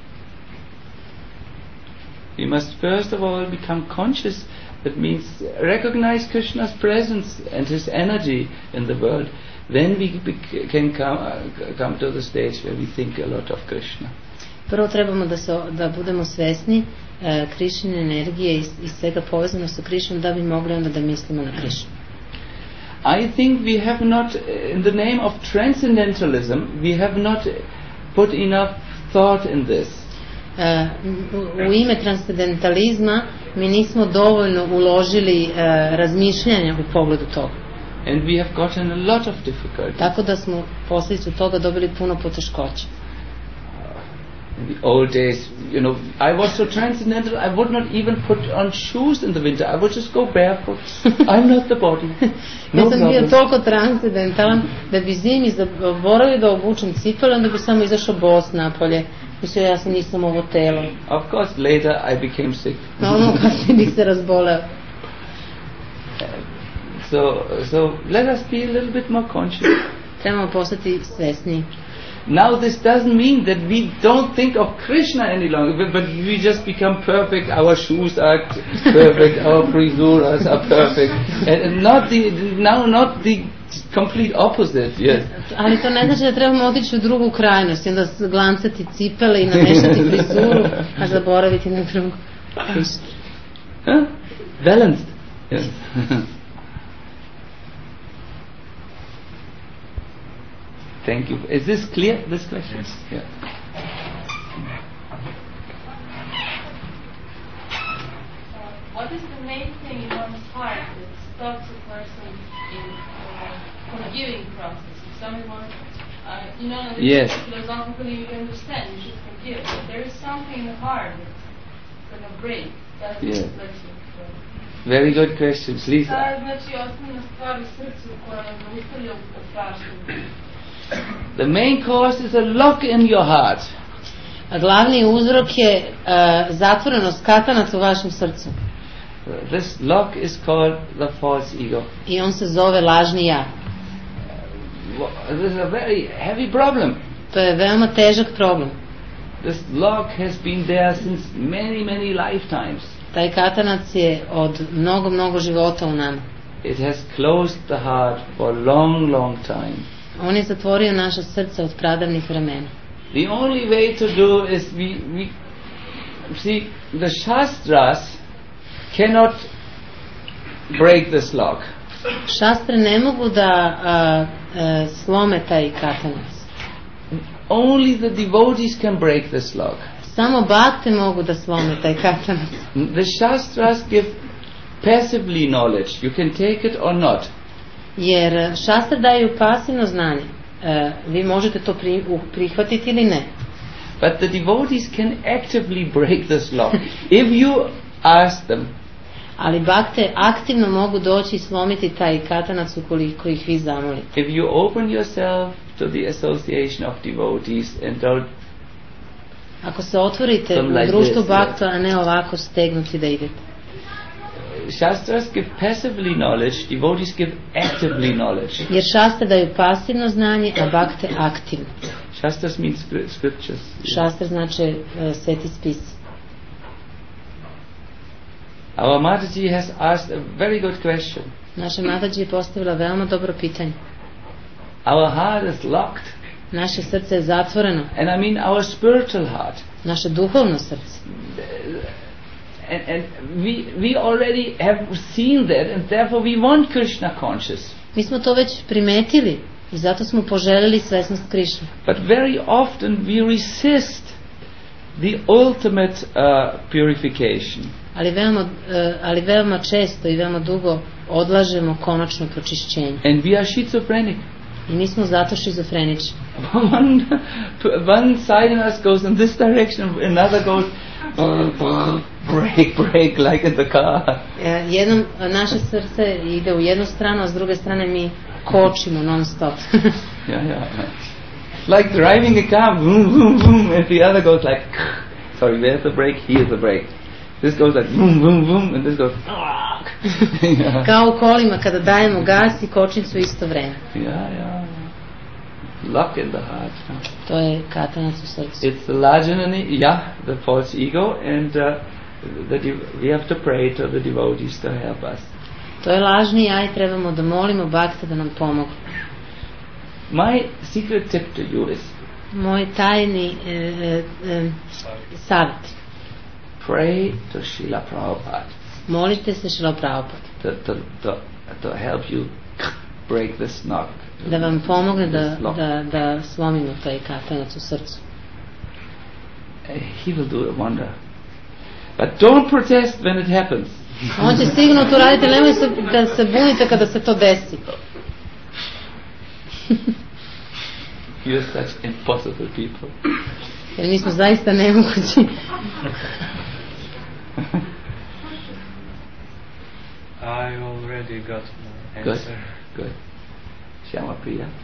A: We must first of all become conscious. That means recognize Krishna's presence and his energy in the world. Then we bec- can come, uh, come to the stage where we think a lot of Krishna.
B: Prvo trebamo da, se, da budemo svesni e, Krišine energije i, i svega povezano sa Krišnom da bi mogli onda da mislimo na Krišnu.
A: I think we have not, in the name of transcendentalism, we have not put enough thought in this.
B: E, u, u ime transcendentalizma mi nismo dovoljno uložili e, razmišljanja u pogledu toga.
A: And we have gotten a lot of difficulties.
B: Tako da smo posljedicu toga dobili puno poteškoća.
A: In the old days, you know, I was so transcendental, I would not even put on shoes in the winter. I would just go barefoot. I'm not the body. No
B: ja sam bio
A: problem.
B: toliko transcendentalan da bi zimi zaboravio da obučem cipele, onda bi samo izašao bos napolje. Mislio, ja sam nisam ovo telo.
A: Of course, later I became sick.
B: No, ono kasnije bih se razboleo.
A: So, so let us be a little bit more conscious.
B: Trebamo postati svesni.
A: Now this doesn't mean that we don't think of Krishna any longer, but, but we just become perfect. Our shoes are perfect. Our frisuras are perfect, and, and not the now not the complete opposite. Yes.
B: Ali to ne znači da trebamo otići u drugu krajnost i onda glancati cipele i namešati frizuru, a zaboraviti na drugu.
A: Huh? Balanced. Yes. Thank you. Is this clear, this question? Yeah.
D: What is the main thing in one's heart that stops a person in uh, forgiving process? If someone, uh, you know,
A: Yes.
D: philosophically you understand, you should forgive, but there is something in the heart that's going to break. That's
A: Yeah.
D: let you.
A: Very good questions, Lisa.
D: Uh, znači, osnovna stvar u srcu koja nam zaustavlja u prašenju.
A: The main cause is a lock in your heart.
B: A glavni uzrok je uh, zatvorenost katanac u vašem srcu.
A: This lock is called the false ego.
B: I on se zove lažni ja.
A: This is a very heavy problem.
B: To je veoma težak problem.
A: This lock has been there since many, many lifetimes.
B: Taj katanac je od mnogo, mnogo života u nama.
A: It has closed the heart for a long, long time.
B: On je zatvorio naša srca od pradavnih vremena.
A: The only way to do is we, we see the Shastras cannot break this lock.
B: Šastre ne mogu da a, a, slome taj katanac.
A: Only the devotees can break this lock.
B: Samo bakte mogu da slome taj katanac.
A: The Shastras give passively knowledge. You can take it or not.
B: Jer šastre daju pasivno znanje. E, vi možete to pri, uh, prihvatiti ili ne.
A: But the devotees can actively break this lock. If you ask them,
B: Ali bakte aktivno mogu doći i slomiti taj katanac ukoliko ih vi zamolite.
A: if you open yourself to the association of devotees and don't,
B: Ako se otvorite
A: Some
B: u
A: like
B: društvu
A: this,
B: bakta, a ne ovako stegnuti da idete.
A: Shastras give passively knowledge, devotees give actively knowledge.
B: Jer šastre daju pasivno znanje, a bakte aktivno.
A: Shastras means scri- scriptures.
B: Šastre znači uh, sveti spis.
A: Our Mataji has asked a very good question.
B: Naša Mataji je postavila veoma dobro pitanje.
A: Our heart is locked,
B: Naše srce je zatvoreno.
A: and I mean our spiritual heart.
B: Naše duhovno srce.
A: And, and we we already have seen that, and therefore we want Krishna conscious.
B: Mi smo to već primetili i zato smo poželjeli svesnost Krišne.
A: But very often we resist the ultimate uh, purification.
B: Ali veoma, uh, ali veoma često i veoma dugo odlažemo konačno pročišćenje.
A: And we are schizophrenic.
B: I mi smo zato šizofrenični.
A: one, one side of us goes in this direction, another goes break, break, like in the car.
B: Jednom naše srce ide u jednu stranu, a s druge strane mi kočimo non stop.
A: yeah, yeah. Like driving a car, boom, boom, boom, and the other goes like, sorry, where's the brake? Here's the brake. This goes like boom, boom, boom, and this goes. yeah.
B: Kao u kolima kada dajemo gas i kočnicu isto vreme.
A: Yeah, yeah. Lock in the heart.
B: To je katanac u srcu.
A: It's the large enemy, yeah, the false ego, and uh, the de- we have to pray to the devotees to help us.
B: To je lažni ja i trebamo da molimo Bhakta da nam pomogu.
A: My secret tip to you is
B: moj tajni e, e, savjet.
A: Pray to Srila Prabhupada.
B: Molite se Srila Prabhupada.
A: To, to, to, to help you break this knot.
B: Da vam pomogne da, da, da slomimo taj katanac u srcu.
A: He will do a wonder. But don't protest when it happens.
B: On će sigurno to raditi, nemoj se, da se bunite kada se to desi.
A: You're such impossible people.
B: Jer mi smo zaista nemogući.
E: I already got my
A: Good,
E: answer.
A: good. Shyama Priya.
F: Um,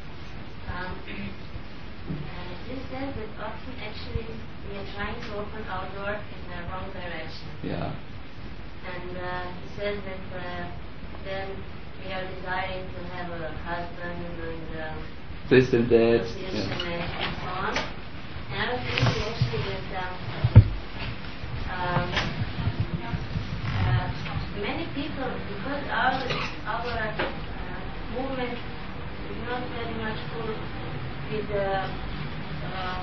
F: uh, you said that often actually we are trying to open our door in the wrong direction.
A: Yeah.
F: And uh, he says that uh, then we are desiring to have a husband and uh,
A: This and that.
F: position
A: Yeah.
F: and so on. And I was thinking actually that um, um, uh, many people, because our our uh, movement is not very much full with the uh,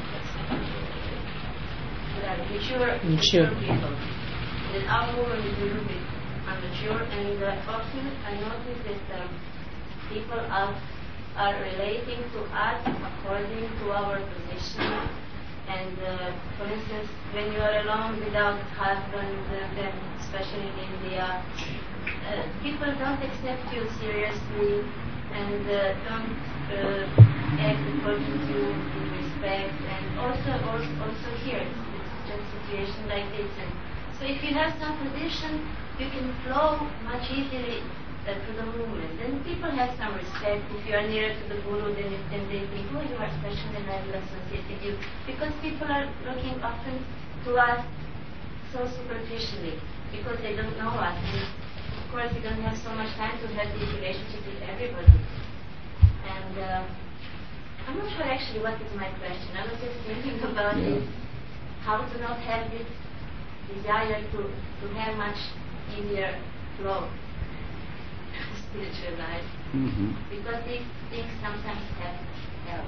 F: mature,
B: Mature.
F: people. That our movement is a little bit immature, and uh, often I notice that um, people are are relating to us according to our position. And uh, for instance, when you are alone without husband, uh, then especially in India, uh, people don't accept you seriously and uh, don't uh, act according to you with respect. And also, also, also here, it's, it's just a situation like this. And so if you have some position, you can flow much easily uh, to the movement. Then people have some respect. If you are nearer to the Guru, then, it, then they think, oh, you are special and I will associate with you. Because people are looking often to us so superficially, because they don't know us. And of course, we don't have so much time to have this relationship with everybody. And uh, I'm not sure actually what is my question. I was just thinking about
A: Yeah.
F: this, how to not have this desire to, to have much easier flow to spiritual life.
A: Mm-hmm.
F: Because these things sometimes have help.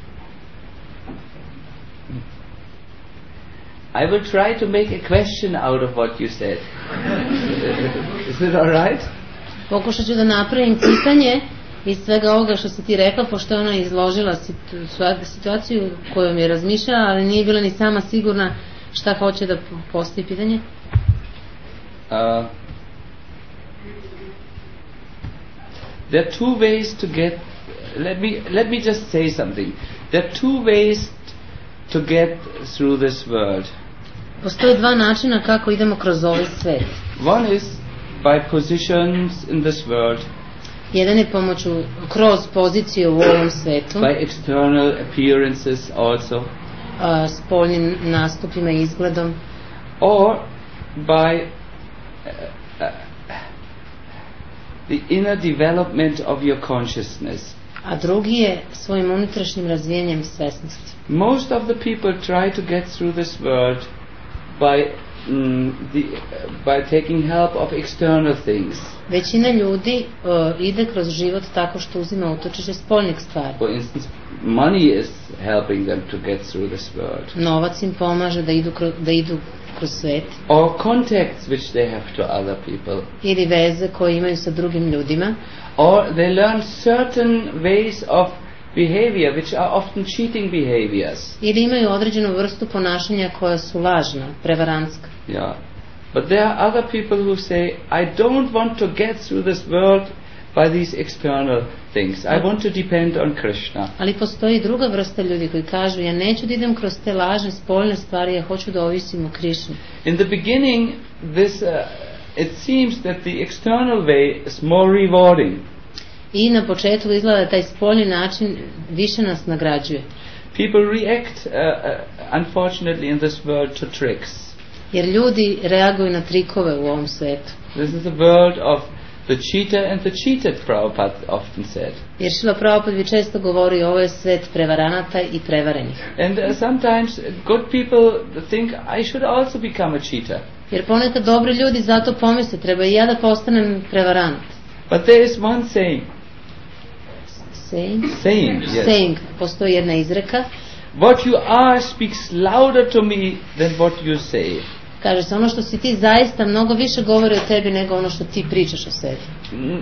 A: I will try to make a question out of what you said. Is it all right?
B: Pokušat ću da napravim pitanje iz svega ovoga što si ti rekla, pošto je ona izložila situ- situaciju kojom je razmišljala, ali nije bila ni sama sigurna šta hoće da postavi pitanje.
A: Uh, there are two ways to get. Let me let me just say something. There are two ways to get through this world.
B: Postoje dva načina kako idemo kroz ovaj svet.
A: One is by positions in this world,
B: Jedan je pomoću, kroz poziciju u ovom svetu,
A: by external appearances also,
B: a, spoljnim nastupima i izgledom,
A: or by uh, uh, the inner development of your consciousness.
B: a drugi je svojim unutrašnjim razvijanjem svesnosti.
A: Most of the people try to get through this world by mm, the, uh, by taking help of external things.
B: Većina ljudi uh, ide kroz život tako što uzima utočište spoljnih stvari.
A: For instance, money is helping them to get through this world.
B: Novac im pomaže da idu kroz, da idu kroz svet,
A: Or contacts which they have to other people.
B: ili veze koje imaju sa drugim ljudima,
A: Or they learn certain ways of behavior which are often cheating behaviors.
B: Ili imaju određenu vrstu ponašanja koja su lažna, prevarantska.
A: Yeah. But there are other people who say, I don't want to get through this world by these external things. I want to depend on Krishna.
B: Ali postoji druga vrsta ljudi koji kažu, ja neću da idem kroz te lažne spoljne stvari, ja hoću da ovisim o Krishni.
A: In the beginning, this uh, it seems that the external way is more rewarding.
B: I na početku izgleda da taj spoljni način više nas nagrađuje.
A: People react, uh, uh, unfortunately, in this world to tricks.
B: Jer ljudi reaguju na trikove u ovom svetu.
A: This is a world of the cheater and the cheated, Prabhupada often said.
B: Jer Šrila Prabhupada bi često govori, ovo je svet prevaranata i prevarenih.
A: And uh, sometimes good people think, I should also become a cheater.
B: Jer ponekad dobri ljudi zato pomisle, treba i ja da postanem prevarant.
A: But there is one saying.
B: Saying?
A: Saying, yes.
B: Saying. Postoji jedna izreka.
A: What you are speaks louder to me than what you say.
B: Kaže se, ono što si ti zaista mnogo više govori o tebi nego ono što ti pričaš o sebi.
A: Mm.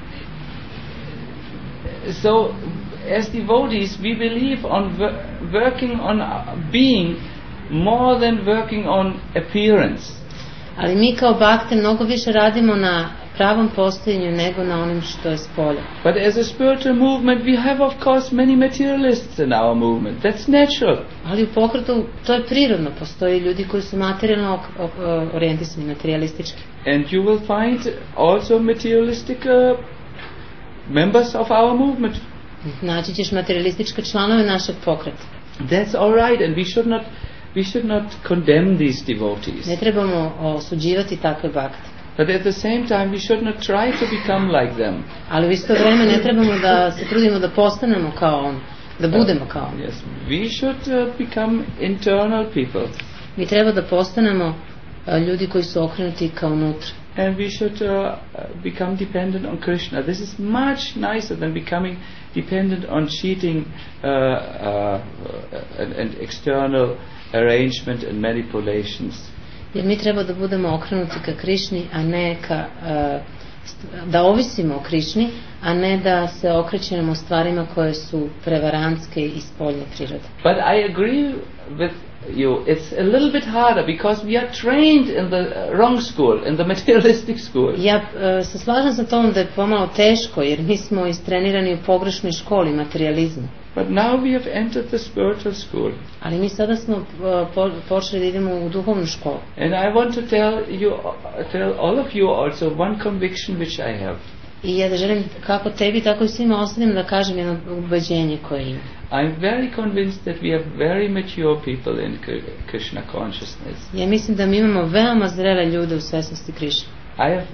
A: So, as devotees, we believe on wo- working on being more than working on appearance.
B: Ali mi kao bakte mnogo više radimo na pravom postojanju nego na onim što je spolja.
A: But as a spiritual movement, we have of course many materialists in our movement. That's natural.
B: Ali u pokretu to je prirodno, postoji ljudi koji su materijalno ok- ok- orijentisani, materialistički.
A: And you will find also materialistic uh, members of our movement.
B: Naći ćeš materialističke članove našeg pokreta.
A: That's all right, and we should not we should not condemn these devotees.
B: Ne trebamo osuđivati takve bakte.
A: But at the same time, we should not try to become like them.
B: Ali u isto vrijeme ne trebamo da se trudimo da postanemo kao on, da budemo kao on.
A: Yes, we should uh, become internal people,
B: Mi treba da postanemo a, ljudi koji su okrenuti ka unutra.
A: and we should uh, become dependent on Krishna. This is much nicer than becoming dependent on cheating uh, uh, and, and external arrangement and manipulations.
B: Jer mi treba da budemo okrenuti ka Krišni, a ne ka, a, st- da ovisimo o Krišni, a ne da se okrećemo stvarima koje su prevarantske i spoljne prirode.
A: But I agree with you, it's a little bit harder because we are trained in the uh, wrong school, in the materialistic school.
B: Ja a, se slažem sa tom da je pomalo teško, jer mi smo istrenirani u pogrešnoj školi materializmu.
A: But now we have entered the spiritual school.
B: Ali mi sada smo a, po, počeli da idemo u duhovnu školu.
A: And I want to tell you, tell all of you also one conviction which I have.
B: I ja da želim kako tebi, tako i svima ostalim da kažem jedno ubeđenje koje imam.
A: I'm very convinced that we have very mature people in Kri- Krishna consciousness.
B: Ja mislim da mi imamo veoma zrele ljude u svesnosti Krišne.
A: I have,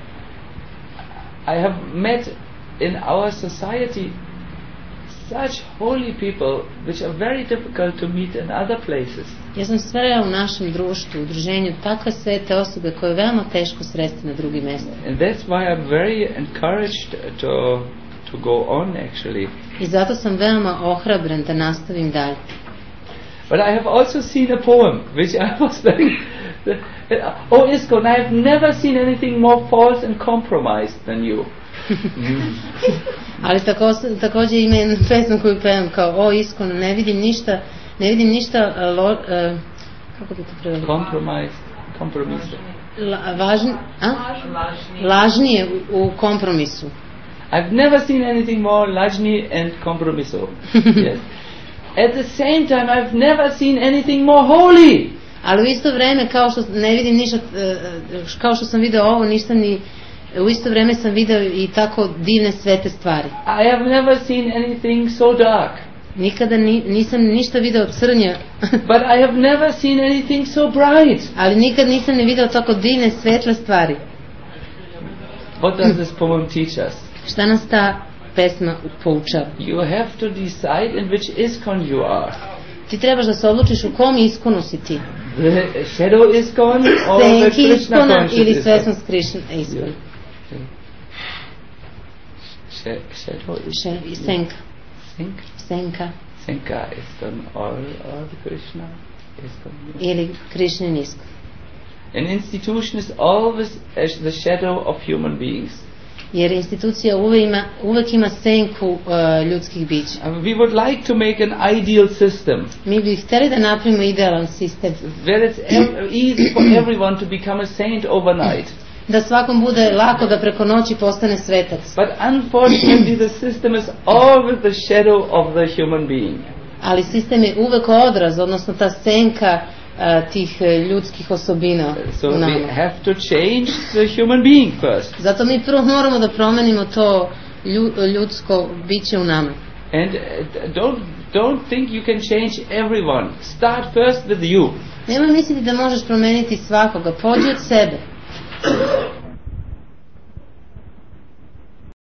A: I have met in our society such holy people which are very difficult to meet in other places.
B: Ja sam srela u našem društvu, udruženju, takve svete osobe koje je veoma teško sresti na drugim mjestima.
A: And that's why I'm very encouraged to to go on actually.
B: I zato sam veoma ohrabren da nastavim dalje.
A: But I have also seen a poem which I was very oh ISKCON, I have never seen anything more false and compromised than you.
B: Ali tako, također ima jedna pesma koju pevam kao o ISKCON, ne vidim ništa, ne vidim ništa uh, lo, uh, kako bi to preveli?
A: Compromised, compromised.
B: La, važn, a? Lažnije u, u kompromisu.
A: I've never seen anything more lajni and compromiso. Yes. At the same time, I've never seen anything more holy.
B: Ali u isto vrijeme kao što ne vidim ništa, uh, kao što sam video ovo, ništa ni u isto vrijeme sam video i tako divne svete stvari.
A: I have never seen anything so dark.
B: Nikada ni, nisam ništa video crnja.
A: But I have never seen anything so bright.
B: Ali nikad nisam ni video tako divne svetle stvari.
A: What does this poem teach us?
B: Šta nas ta pesma poučava?
A: You have to decide in which ISKCON you are.
B: Ti trebaš da se odlučiš u kom iskonu si ti.
A: The shadow ISKCON or the
B: Senki
A: Krishna
B: iskona
A: conscious
B: ili
A: ISKCON?
B: svesnost Krišna iskon.
A: Sh- shadow
B: Še-
A: ISKCON.
B: Senka.
A: Sink?
B: Senka.
A: Senka ISKCON or, or the Krishna ISKCON.
B: Ili Krišnin iskon.
A: An institution is always as the shadow of human beings.
B: jer institucija uvek ima, uvek ima senku uh, ljudskih bića.
A: Uh, we would like to make an ideal system
B: Mi bi htjeli da napravimo idealan sistem,
A: where it's ev- easy for everyone to become a saint overnight.
B: da svakom bude lako da preko noći postane svetac.
A: But unfortunately, the system is always the shadow of the human being.
B: Ali sistem je uvek odraz, odnosno ta senka uh, tih uh, ljudskih osobina
A: So
B: u
A: we
B: nama.
A: have to change the human being first.
B: Zato mi prvo moramo da promenimo to lju- ljudsko biće u nama.
A: And uh, don't don't think you can change everyone. Start first with you.
B: Nemoj misliti da možeš promeniti svakoga, pođi od sebe.